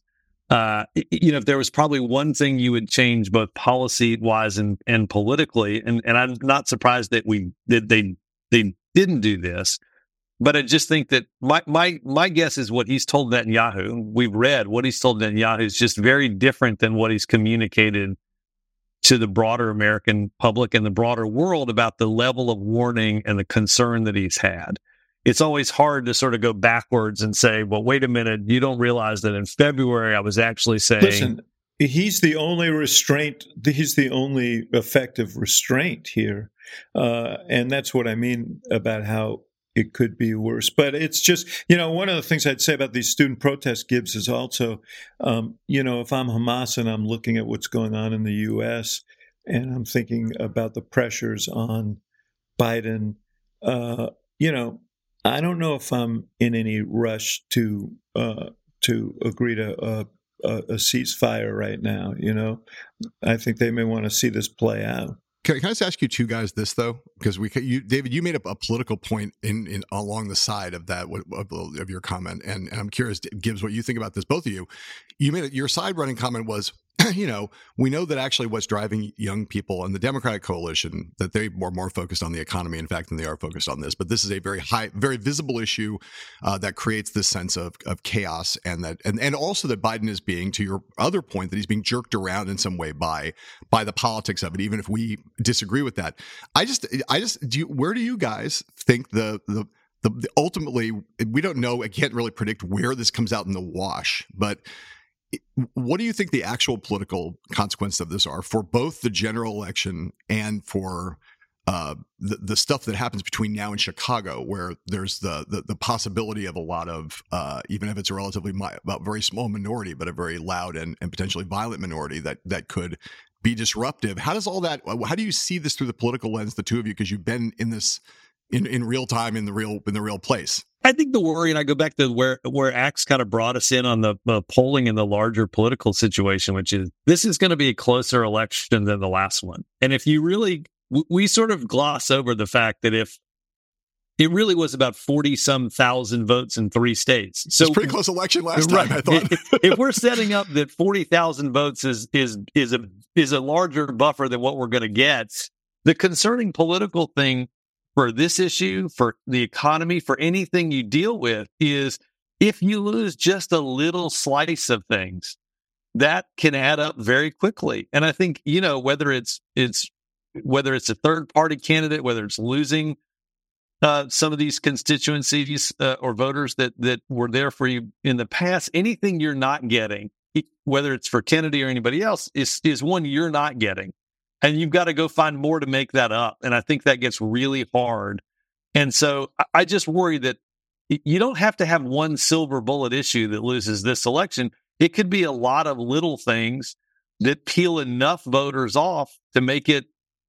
If there was probably one thing you would change both policy-wise and politically, and I'm not surprised that they didn't do this, but I just think that my guess is what he's told Netanyahu. We've read what he's told Netanyahu is just very different than what he's communicated to the broader American public and the broader world about the level of warning and the concern that he's had. It's always hard to sort of go backwards and say, well, wait a minute, you don't realize that in February I was actually saying... Listen, he's the only restraint, he's the only effective restraint here. And that's what I mean about how it could be worse. But it's just, one of the things I'd say about these student protests, Gibbs, is also, if I'm Hamas and I'm looking at what's going on in the U.S. and I'm thinking about the pressures on Biden, I don't know if I'm in any rush to agree to a ceasefire right now. I think they may want to see this play out. Can I just ask you two guys this though? Because David, you made up a political point in along the side of that of your comment, and I'm curious, Gibbs, what you think about this. Both of you, your side running comment was, we know that actually what's driving young people and the Democratic coalition, that they are more focused on the economy, in fact, than they are focused on this. But this is a very visible issue that creates this sense of chaos, and also that Biden is being, to your other point, that he's being jerked around in some way by the politics of it, even if we disagree with that. Where do you guys think the ultimately, we don't know, I can't really predict where this comes out in the wash, but what do you think the actual political consequences of this are for both the general election and for the stuff that happens between now and Chicago, where there's the possibility of a lot of, even if it's a relatively very small minority, but a very loud and potentially violent minority that could be disruptive? How does all that, how do you see this through the political lens, the two of you, because you've been in this in real time, in the real place? I think the worry, and I go back to where Axe kind of brought us in on the polling in the larger political situation, which is this is going to be a closer election than the last one. And if you really, we sort of gloss over the fact that if it really was about 40-some thousand votes in 3 states. So it's a pretty close election last time, I thought. If we're setting up that 40,000 votes is a larger buffer than what we're going to get, the concerning political thing for this issue, for the economy, for anything you deal with, is if you lose just a little slice of things, that can add up very quickly. And I think, whether it's a third party candidate, whether it's losing some of these constituencies or voters that were there for you in the past, anything you're not getting, whether it's for Kennedy or anybody else, is one you're not getting. And you've got to go find more to make that up. And I think that gets really hard. And so I just worry that you don't have to have one silver bullet issue that loses this election. It could be a lot of little things that peel enough voters off to make it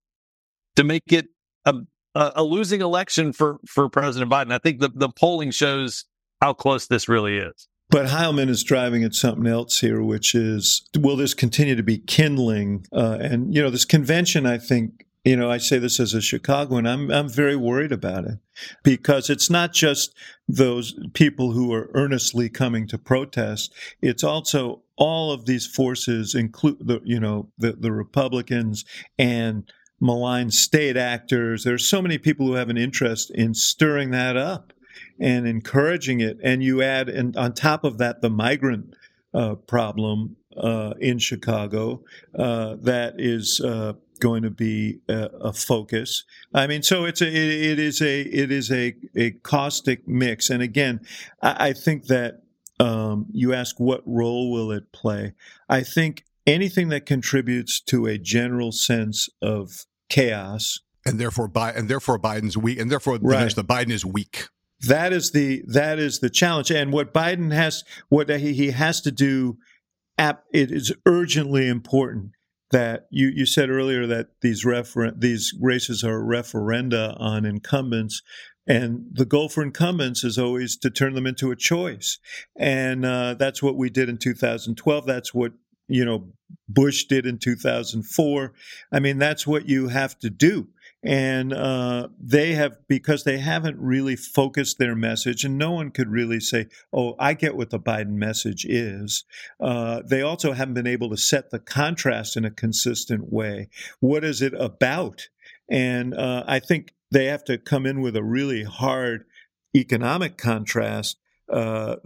a losing election for President Biden. I think the polling shows how close this really is. But Heilman is driving at something else here, which is, will this continue to be kindling? And this convention, I think, I say this as a Chicagoan, I'm very worried about it, because it's not just those people who are earnestly coming to protest. It's also all of these forces, include the Republicans and malign state actors. There's so many people who have an interest in stirring that up and encouraging it. And you add, and on top of that, the migrant problem in Chicago that is going to be a focus. I mean, so it is a caustic mix. And again, I think that you ask what role will it play? I think anything that contributes to a general sense of chaos, and therefore Biden's weak, and therefore right. The Biden is weak. That is the challenge, and what Biden he has to do. It is urgently important that you said earlier that these races are referenda on incumbents. And the goal for incumbents is always to turn them into a choice. And that's what we did in 2012. That's what, Bush did in 2004. I mean, that's what you have to do. And because they haven't really focused their message, and no one could really say, oh, I get what the Biden message is. They also haven't been able to set the contrast in a consistent way. What is it about? And I think they have to come in with a really hard economic contrast. But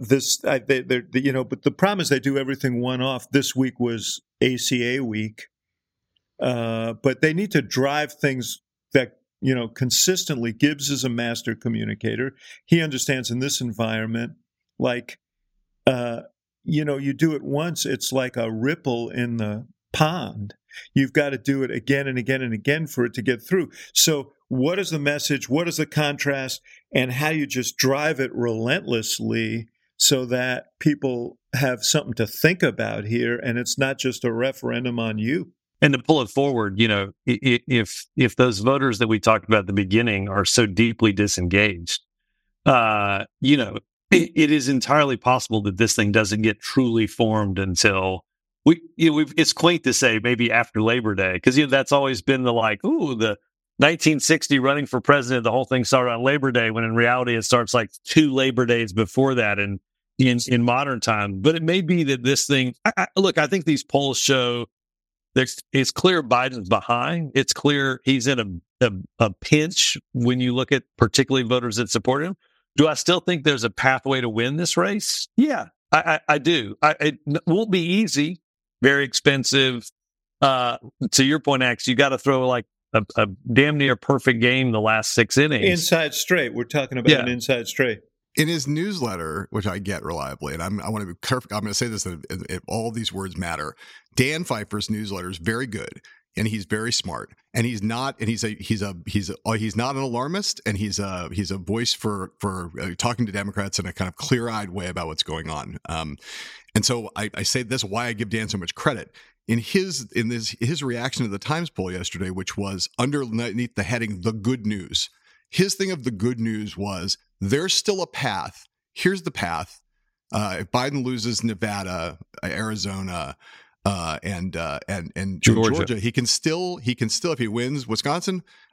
the problem is they do everything one off. This week was ACA week, but they need to drive things that consistently. Gibbs is a master communicator. He understands in this environment, you do it once, it's like a ripple in the pond. You've got to do it again and again and again for it to get through. So what is the message? What is the contrast? And how you just drive it relentlessly so that people have something to think about here, and it's not just a referendum on you. And to pull it forward, if those voters that we talked about at the beginning are so deeply disengaged, it is entirely possible that this thing doesn't get truly formed until it's quaint to say maybe after Labor Day, because that's always been the 1960 running for president, the whole thing started on Labor Day, when in reality it starts 2 Labor Days before that in modern time. But it may be that this thing, I think these polls show it's clear Biden's behind. It's clear he's in a pinch when you look at particularly voters that support him. Do I still think there's a pathway to win this race? Yeah, I do. It won't be easy, very expensive. To your point, Ax, you got to throw a damn near perfect game the last 6 innings. Inside straight. We're talking about an inside straight. In his newsletter, which I get reliably, and I want to be careful, I'm going to say this, that all these words matter. Dan Pfeiffer's newsletter is very good, and he's very smart, and he's not an alarmist, and he's a voice for talking to Democrats in a kind of clear-eyed way about what's going on. And so I say this, why I give Dan so much credit. In his reaction to the Times poll yesterday, which was underneath the heading "The Good News," his thing of the good news was there's still a path. Here's the path. If Biden loses Nevada, Arizona, and Georgia, he can still, if he wins Wisconsin,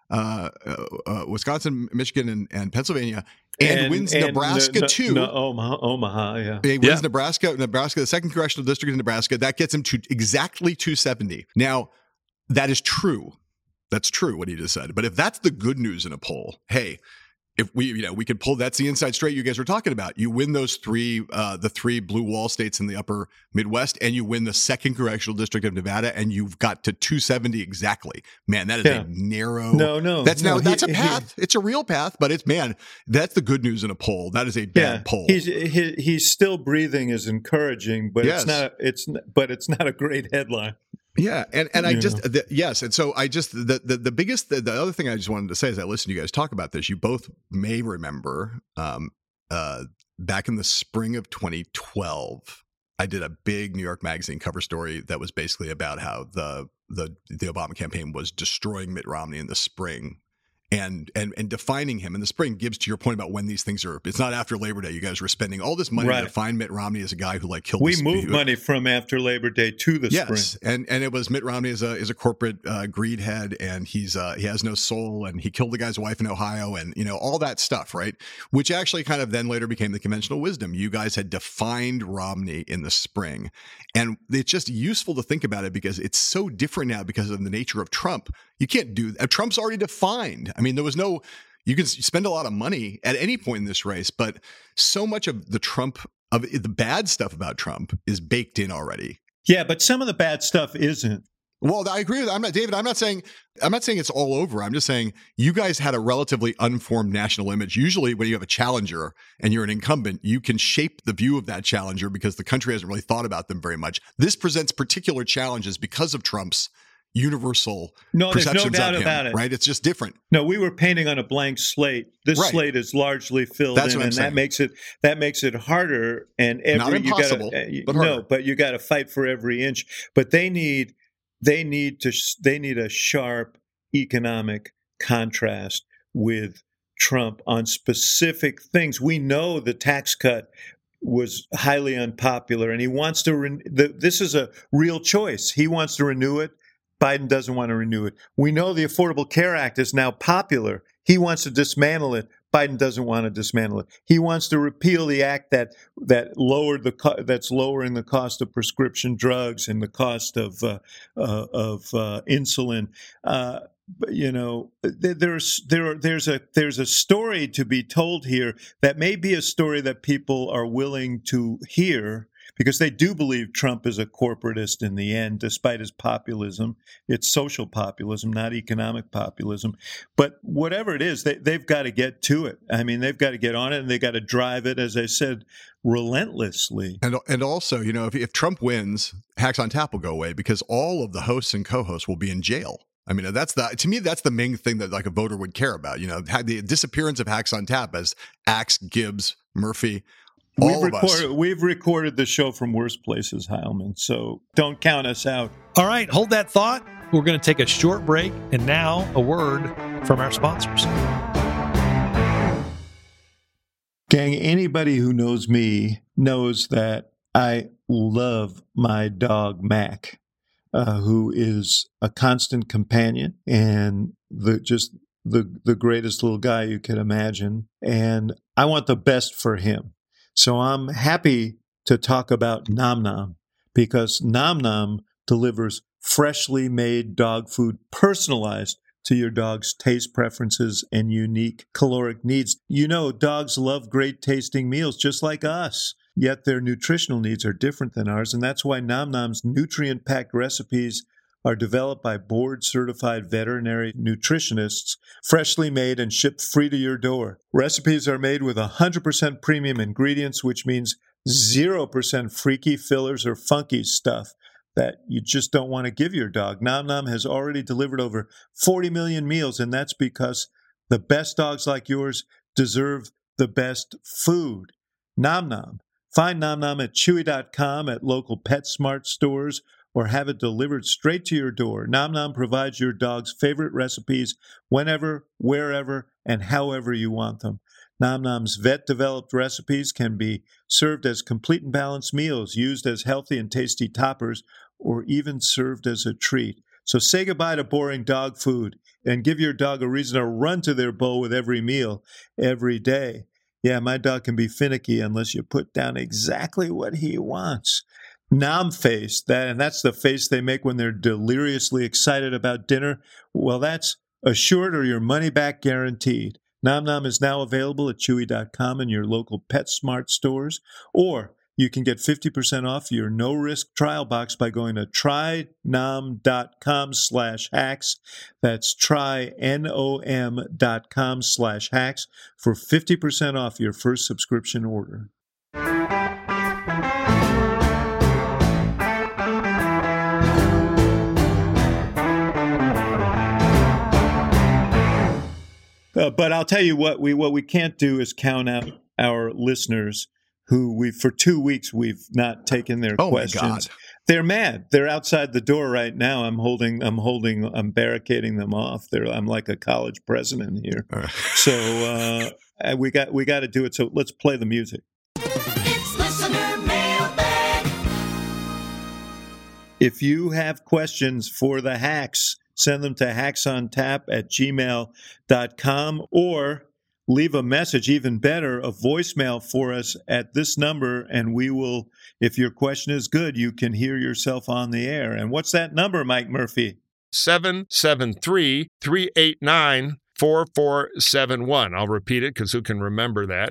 Wisconsin, Michigan, and Pennsylvania, and wins Nebraska too. Omaha, yeah. He wins Nebraska, the second congressional district in Nebraska. That gets him to exactly 270. Now, that is true. That's true what he just said. But if that's the good news in a poll, hey, if we could pull, that's the inside straight you guys were talking about. You win those the three blue wall states in the upper Midwest, and you win the second congressional district of Nevada, and you've got to 270 exactly. Man, that is a narrow. That's a path. It's a real path, but that's the good news in a poll. That is a bad poll. He's still breathing is encouraging, but it's not a great headline. Yeah, and I just and so I just the biggest the other thing I just wanted to say as I listened to you guys talk about this, you both may remember back in the spring of 2012, I did a big New York Magazine cover story that was basically about how the Obama campaign was destroying Mitt Romney in the spring. And defining him in the spring gives to your point about when these things are. It's not after Labor Day. You guys were spending all this money to define Mitt Romney as a guy who killed. We moved money from after Labor Day to the spring. and it was Mitt Romney is a corporate greed head, and he has no soul, and he killed the guy's wife in Ohio, and all that stuff, right? Which actually kind of then later became the conventional wisdom. You guys had defined Romney in the spring, and it's just useful to think about it because it's so different now because of the nature of Trump. You can't do that. Trump's already defined. I mean, you can spend a lot of money at any point in this race, but so much of the bad stuff about Trump is baked in already. Yeah, but some of the bad stuff isn't. Well, I agree with that. I'm not saying it's all over. I'm just saying you guys had a relatively unformed national image. Usually when you have a challenger and you're an incumbent, you can shape the view of that challenger because the country hasn't really thought about them very much. This presents particular challenges because of Trump's universal perceptions there's no doubt of him, about it. Right? It's just different. No, we were painting on a blank slate. This slate is largely filled in, and that makes it harder. And not impossible, but harder. No, but you got to fight for every inch. But they need a sharp economic contrast with Trump on specific things. We know the tax cut was highly unpopular, and he wants to. This is a real choice. He wants to renew it. Biden doesn't want to renew it. We know the Affordable Care Act is now popular. He wants to dismantle it. Biden doesn't want to dismantle it. He wants to repeal the act that's lowering the cost of prescription drugs and the cost of insulin. There's a story to be told here that may be a story that people are willing to hear, because they do believe Trump is a corporatist in the end, despite his populism. It's social populism, not economic populism. But whatever it is, they've got to get to it. I mean, they've got to get on it, and they've got to drive it, as I said, relentlessly. And also, if Trump wins, Hacks on Tap will go away because all of the hosts and co-hosts will be in jail. I mean, to me, that's the main thing that a voter would care about. The disappearance of Hacks on Tap as Axe, Gibbs, Murphy. We've recorded the show from worse places, Heilman, so don't count us out. All right, hold that thought. We're going to take a short break, and now a word from our sponsors. Gang, anybody who knows me knows that I love my dog, Mac, who is a constant companion and the greatest little guy you could imagine. And I want the best for him. So I'm happy to talk about Nom Nom, because Nom Nom delivers freshly made dog food personalized to your dog's taste preferences and unique caloric needs. Dogs love great tasting meals just like us, yet their nutritional needs are different than ours. And that's why Nom Nom's nutrient-packed recipes are developed by board-certified veterinary nutritionists, freshly made and shipped free to your door. Recipes are made with 100% premium ingredients, which means 0% freaky fillers or funky stuff that you just don't want to give your dog. Nom Nom has already delivered over 40 million meals, and that's because the best dogs like yours deserve the best food. Nom Nom. Find Nom Nom at Chewy.com, at local PetSmart stores, or have it delivered straight to your door. Nom Nom provides your dog's favorite recipes whenever, wherever, and however you want them. Nom Nom's vet-developed recipes can be served as complete and balanced meals, used as healthy and tasty toppers, or even served as a treat. So say goodbye to boring dog food. and give your dog a reason to run to their bowl with every meal, every day. Yeah, my dog can be finicky unless you put down exactly what he wants. Nom face, that's the face they make when they're deliriously excited about dinner. Well, that's assured or your money back guaranteed. Nom Nom is now available at Chewy.com and your local PetSmart stores, or you can get 50% off your no-risk trial box by going to trynom.com/hacks. That's trynom.com/hacks for 50% off your first subscription order. But I'll tell you what we can't do is count out our listeners who for 2 weeks we've not taken their questions. My God. They're mad. They're outside the door right now. I'm barricading them off. I'm like a college president here. So we got to do it. So let's play the music. It's listener mailbag. If you have questions for the hacks, send them to hacksontap@gmail.com or leave a message, even better, a voicemail for us at this number, and we will, if your question is good, you can hear yourself on the air. And what's that number, Mike Murphy? 773-389-4471. I'll repeat it because who can remember that?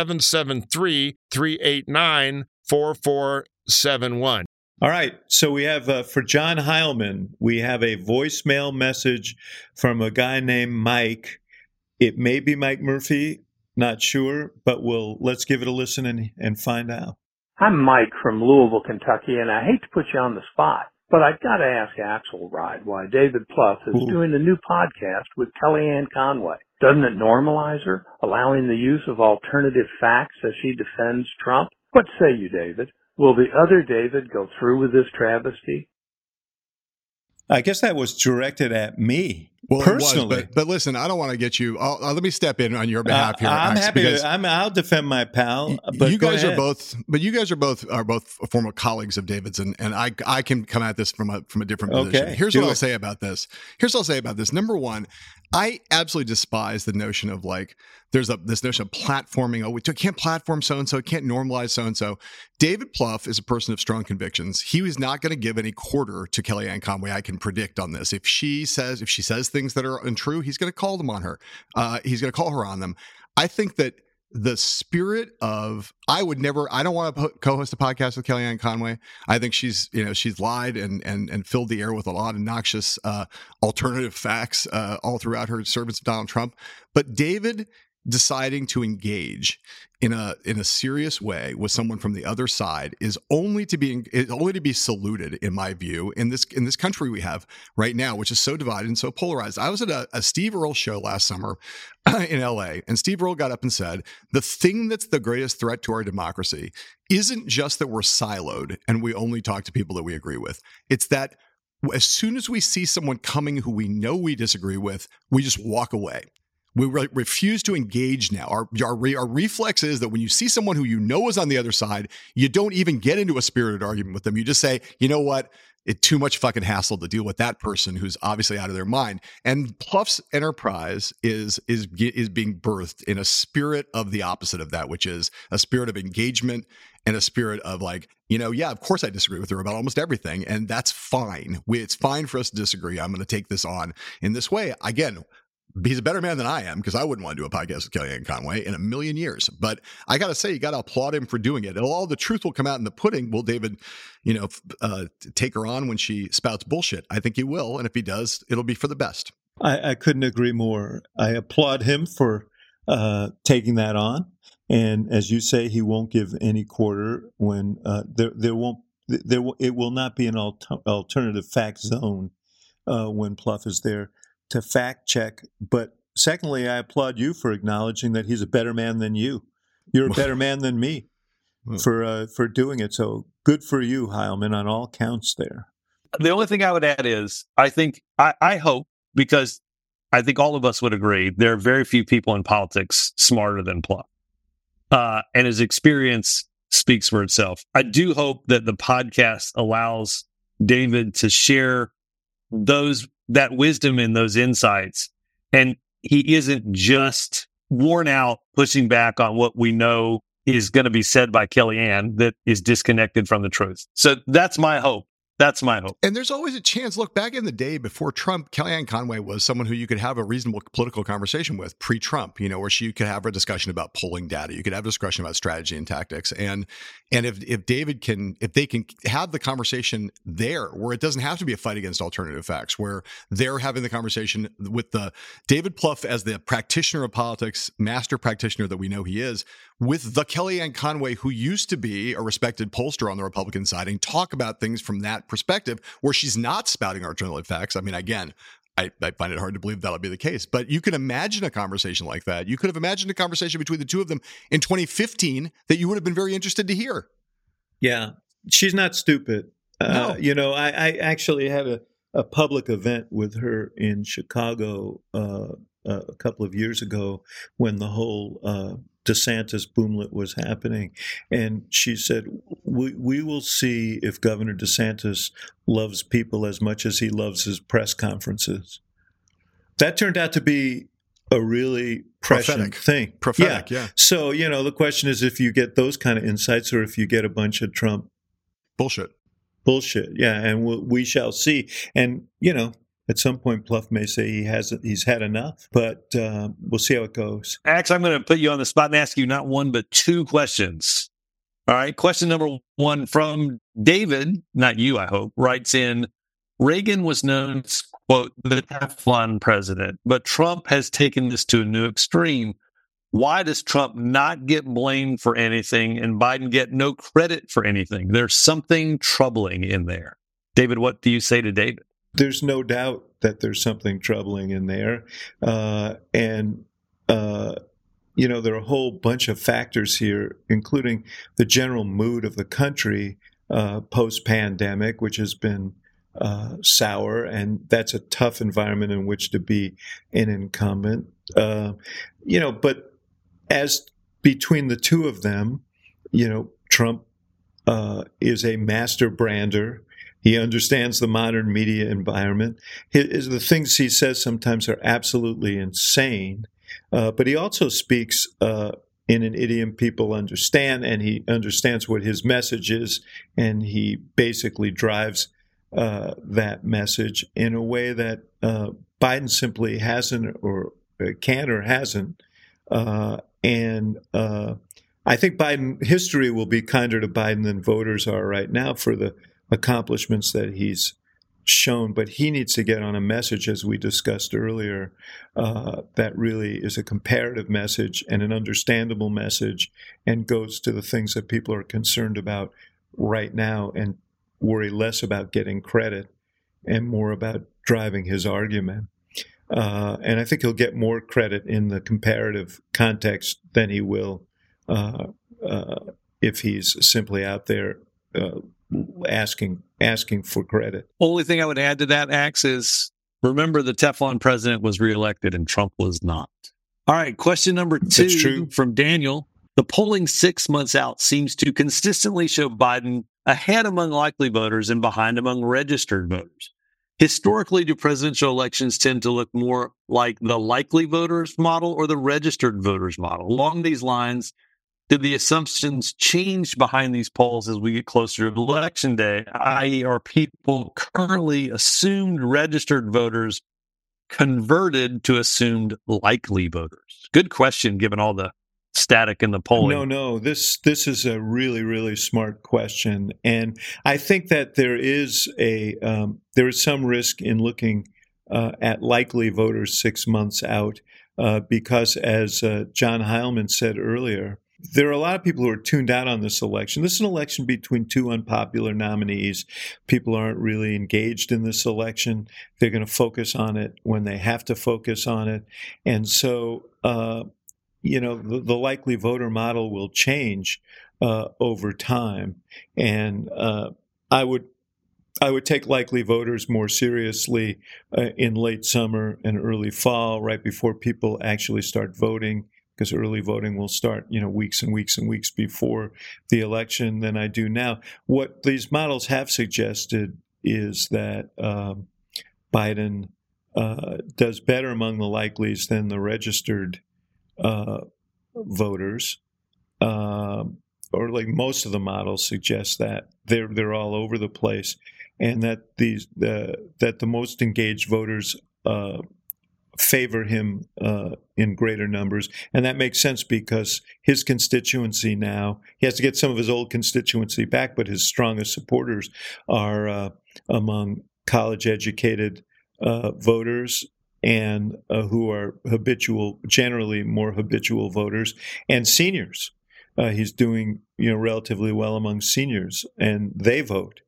773-389-4471. All right. So we have, for John Heilman, we have a voicemail message from a guy named Mike. It may be Mike Murphy, not sure, but let's give it a listen and find out. I'm Mike from Louisville, Kentucky, and I hate to put you on the spot, but I've got to ask Axelrod why David Plouffe is doing a new podcast with Kellyanne Conway. Doesn't it normalize her, allowing the use of alternative facts as she defends Trump? What say you, David? Will the other David go through with this travesty? I guess that was directed at me. Well, personally. It was, but listen, I don't want to get you. Let me step in on your behalf here. I'm happy. I'll defend my pal. But you guys are both. But you guys are both former colleagues of David's, and I can come at this from a different position. Here's what I'll say about this. Number one, I absolutely despise the notion of there's this notion of platforming. Oh, we can't platform so and so. Can't normalize so and so. David Plouffe is a person of strong convictions. He was not going to give any quarter to Kellyanne Conway. I can predict on this. If she says things that are untrue, he's going to call them on her. He's going to call her on them. I think that the spirit of I don't want to co-host a podcast with Kellyanne Conway. I think she's lied and filled the air with a lot of noxious alternative facts all throughout her service of Donald Trump. But David deciding to engage in a serious way with someone from the other side is only to be saluted, in my view, in this country we have right now, which is so divided and so polarized. I was at a Steve Earle show last summer in LA, and Steve Earle got up and said, the thing that's the greatest threat to our democracy isn't just that we're siloed and we only talk to people that we agree with. It's that as soon as we see someone coming who we know we disagree with, we just walk away. We refuse to engage now. Our reflex is that when you see someone who you know is on the other side, you don't even get into a spirited argument with them. You just say, you know what? It's too much fucking hassle to deal with that person who's obviously out of their mind. And Plouffe's enterprise is being birthed in a spirit of the opposite of that, which is a spirit of engagement and a spirit of of course I disagree with her about almost everything, and that's fine. It's fine for us to disagree. I'm going to take this on in this way. Again, he's a better man than I am, because I wouldn't want to do a podcast with Kellyanne Conway in a million years. But I got to say, you got to applaud him for doing it. All the truth will come out in the pudding. Will David, take her on when she spouts bullshit? I think he will. And if he does, it'll be for the best. I couldn't agree more. I applaud him for taking that on. And as you say, he won't give any quarter when it will not be an alternative fact zone when Plouffe is there to fact check. But secondly, I applaud you for acknowledging that he's a better man than you. You're a better man than me for doing it. So good for you, Heilman, on all counts there. The only thing I would add is I hope, because I think all of us would agree, there are very few people in politics smarter than Plouffe. And his experience speaks for itself. I do hope that the podcast allows David to share those that wisdom and those insights. And he isn't just worn out pushing back on what we know is going to be said by Kellyanne that is disconnected from the truth. So that's my hope. That's my hope. And there's always a chance. Look, back in the day before Trump, Kellyanne Conway was someone who you could have a reasonable political conversation with pre-Trump, where you could have a discussion about polling data. You could have a discussion about strategy and tactics. And if they can have the conversation there where it doesn't have to be a fight against alternative facts, where they're having the conversation with the David Plouffe as the practitioner of politics, master practitioner that we know he is, with the Kellyanne Conway, who used to be a respected pollster on the Republican side, and talk about things from that perspective where she's not spouting alternative facts. I mean, again, I find it hard to believe that'll be the case, but you can imagine a conversation like that. You could have imagined a conversation between the two of them in 2015 that you would have been very interested to hear. Yeah, she's not stupid. No. I actually had a public event with her in Chicago a couple of years ago when the whole DeSantis boomlet was happening. And she said, we will see if Governor DeSantis loves people as much as he loves his press conferences. That turned out to be a really prescient thing. Prophetic, yeah. So, the question is if you get those kind of insights or if you get a bunch of Trump bullshit. Yeah, and we shall see. And, at some point, Plouffe may say he's had enough, but we'll see how it goes. Ax, I'm going to put you on the spot and ask you not one, but two questions. All right. Question number one from David, not you, I hope, writes in, Reagan was known as, quote, the Teflon president, but Trump has taken this to a new extreme. Why does Trump not get blamed for anything and Biden get no credit for anything? There's something troubling in there. David, what do you say to David? There's no doubt that there's something troubling in there. There are a whole bunch of factors here, including the general mood of the country post-pandemic, which has been sour, and that's a tough environment in which to be an incumbent. But as between the two of them, Trump is a master brander. He understands the modern media environment. The things he says sometimes are absolutely insane, but he also speaks in an idiom people understand, and he understands what his message is, and he basically drives that message in a way that Biden simply hasn't or can or hasn't. I think history will be kinder to Biden than voters are right now for the accomplishments that he's shown, but he needs to get on a message, as we discussed earlier, that really is a comparative message and an understandable message and goes to the things that people are concerned about right now and worry less about getting credit and more about driving his argument. And I think he'll get more credit in the comparative context than he will if he's simply out there asking for credit. Only thing I would add to that, Ax, is remember the Teflon president was reelected and Trump was not. All right, question number two from Daniel. The polling 6 months out seems to consistently show Biden ahead among likely voters and behind among registered voters. Historically, do presidential elections tend to look more like the likely voters model or the registered voters model? Along these lines, did the assumptions change behind these polls as we get closer to Election Day? I.e., are people currently assumed registered voters converted to assumed likely voters? Good question, given all the static in the polling. No. This is a really, really smart question, and I think that there is some risk in looking at likely voters 6 months out because, as John Heilman said earlier, there are a lot of people who are tuned out on this election. This is an election between two unpopular nominees. People aren't really engaged in this election. They're going to focus on it when they have to focus on it. And so, the likely voter model will change over time. And I would take likely voters more seriously in late summer and early fall, right before people actually start voting, because early voting will start, weeks and weeks and weeks before the election than I do now. What these models have suggested is that Biden does better among the likelies than the registered voters, or like most of the models suggest that they're all over the place, and that that the most engaged voters favor him in greater numbers. And that makes sense because his constituency now, he has to get some of his old constituency back, but his strongest supporters are among college-educated voters and who are generally more habitual voters, and seniors. He's doing, relatively well among seniors, and they vote.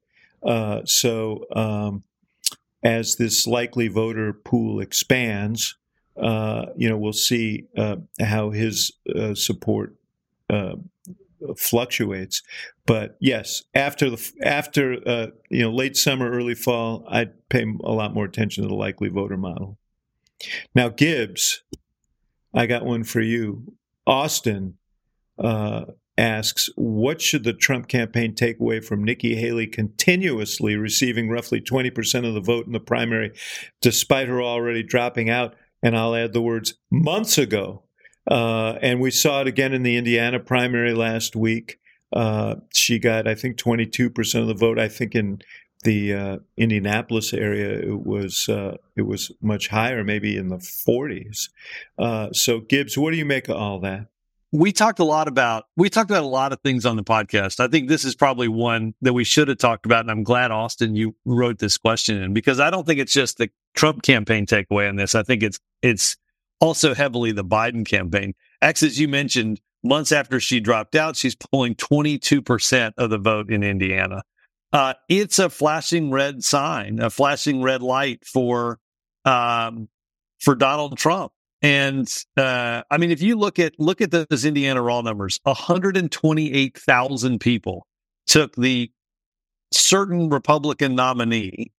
As this likely voter pool expands, we'll see how his support fluctuates. But yes, after late summer, early fall, I'd pay a lot more attention to the likely voter model. Now, Gibbs, I got one for you. Austin asks, what should the Trump campaign take away from Nikki Haley continuously receiving roughly 20% of the vote in the primary, despite her already dropping out? And I'll add the words months ago. And we saw it again in the Indiana primary last week. She got, I think, 22% of the vote. I think in the Indianapolis area, it was much higher, maybe in the 40s. So, Gibbs, what do you make of all that? We talked a lot about a lot of things on the podcast. I think this is probably one that we should have talked about. And I'm glad, Austin, you wrote this question in, because I don't think it's just the Trump campaign takeaway on this. I think it's also heavily the Biden campaign. As you mentioned, months after she dropped out, she's pulling 22% of the vote in Indiana. It's a flashing red sign, a flashing red light for Donald Trump. And if you look at those Indiana raw numbers, 128,000 people took the certain Republican nominee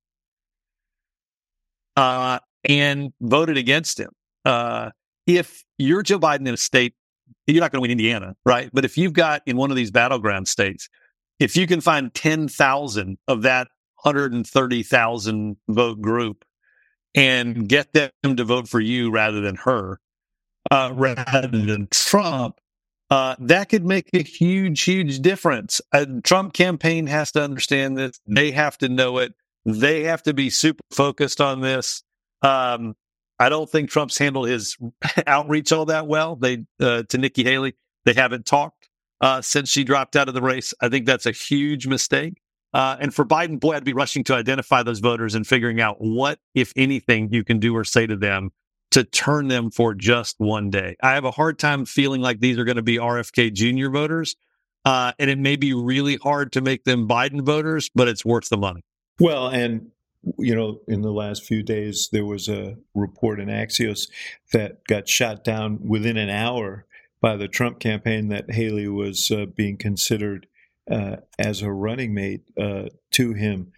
and voted against him. If you're Joe Biden in a state, you're not going to win Indiana, right? But if you've got in one of these battleground states, if you can find 10,000 of that 130,000 vote group and get them to vote for you rather than her, rather than Trump, that could make a huge, huge difference. Trump campaign has to understand this. They have to know it. They have to be super focused on this. I don't think Trump's handled his outreach all that well. To Nikki Haley, they haven't talked since she dropped out of the race. I think that's a huge mistake. And for Biden, boy, I'd be rushing to identify those voters and figuring out what, if anything, you can do or say to them to turn them for just one day. I have a hard time feeling like these are going to be RFK Jr. voters, and it may be really hard to make them Biden voters, but it's worth the money. Well, and, in the last few days, there was a report in Axios that got shot down within an hour by the Trump campaign that Haley was being considered as a running mate to him.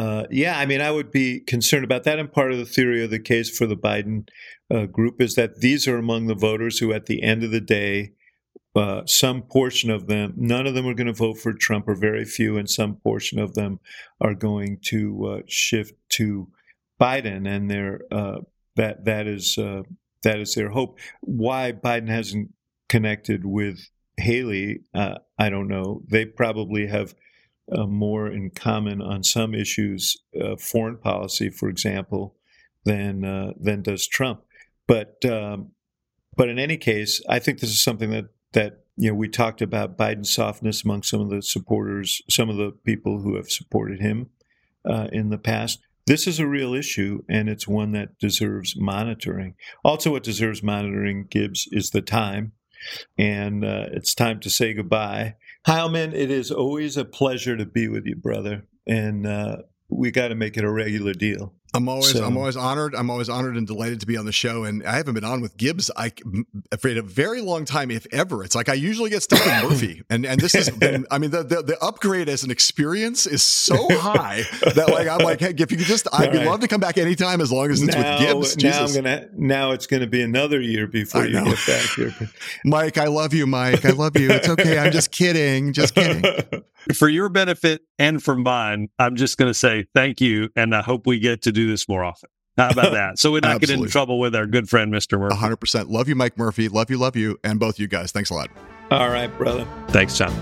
I would be concerned about that. And part of the theory of the case for the Biden group is that these are among the voters who, at the end of the day, some portion of them, none of them are going to vote for Trump, or very few, and some portion of them are going to shift to Biden, and that is their hope. Why Biden hasn't connected with Haley, I don't know. They probably have more in common on some issues, foreign policy, for example, than does Trump. But in any case, I think this is something that we talked about Biden's softness among some of the supporters, some of the people who have supported him in the past. This is a real issue, and it's one that deserves monitoring. Also, what deserves monitoring, Gibbs, is the time. And it's time to say goodbye. Heilman, it is always a pleasure to be with you, brother. And we got to make it a regular deal. I'm always honored. I'm always honored and delighted to be on the show. And I haven't been on with Gibbs for a very long time, if ever. It's like I usually get stuck with Murphy, and this has been. I mean, the upgrade as an experience is so high that I'm like, hey, if you could just, I'd love to come back anytime as long as it's with Gibbs. Now it's gonna be another year before you get back here. Mike, I love you, Mike. I love you. It's okay. I'm just kidding. Just kidding. For your benefit and for mine, I'm just going to say thank you, and I hope we get to do this more often. How about that? So we're not getting in trouble with our good friend, Mr. Murphy. 100%. Love you, Mike Murphy. Love you. And both you guys. Thanks a lot. All right, brother. Thanks, John.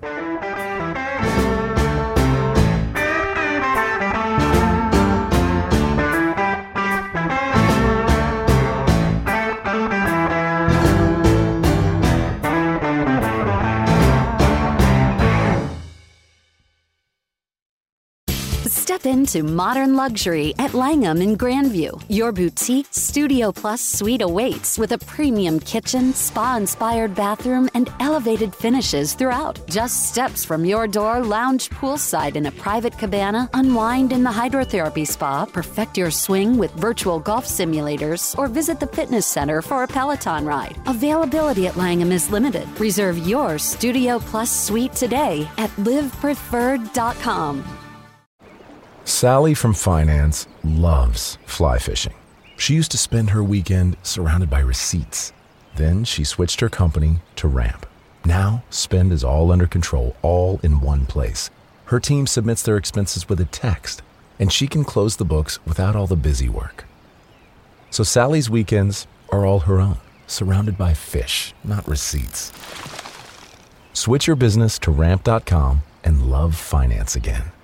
Step into modern luxury at Langham in Grandview. Your boutique Studio Plus suite awaits with a premium kitchen, spa-inspired bathroom, and elevated finishes throughout. Just steps from your door, lounge poolside in a private cabana, unwind in the hydrotherapy spa, perfect your swing with virtual golf simulators, or visit the fitness center for a Peloton ride. Availability at Langham is limited. Reserve your Studio Plus suite today at livepreferred.com. Sally from finance loves fly fishing. She used to spend her weekend surrounded by receipts. Then she switched her company to Ramp. Now, spend is all under control, all in one place. Her team submits their expenses with a text, and she can close the books without all the busy work. So Sally's weekends are all her own, surrounded by fish, not receipts. Switch your business to Ramp.com and love finance again.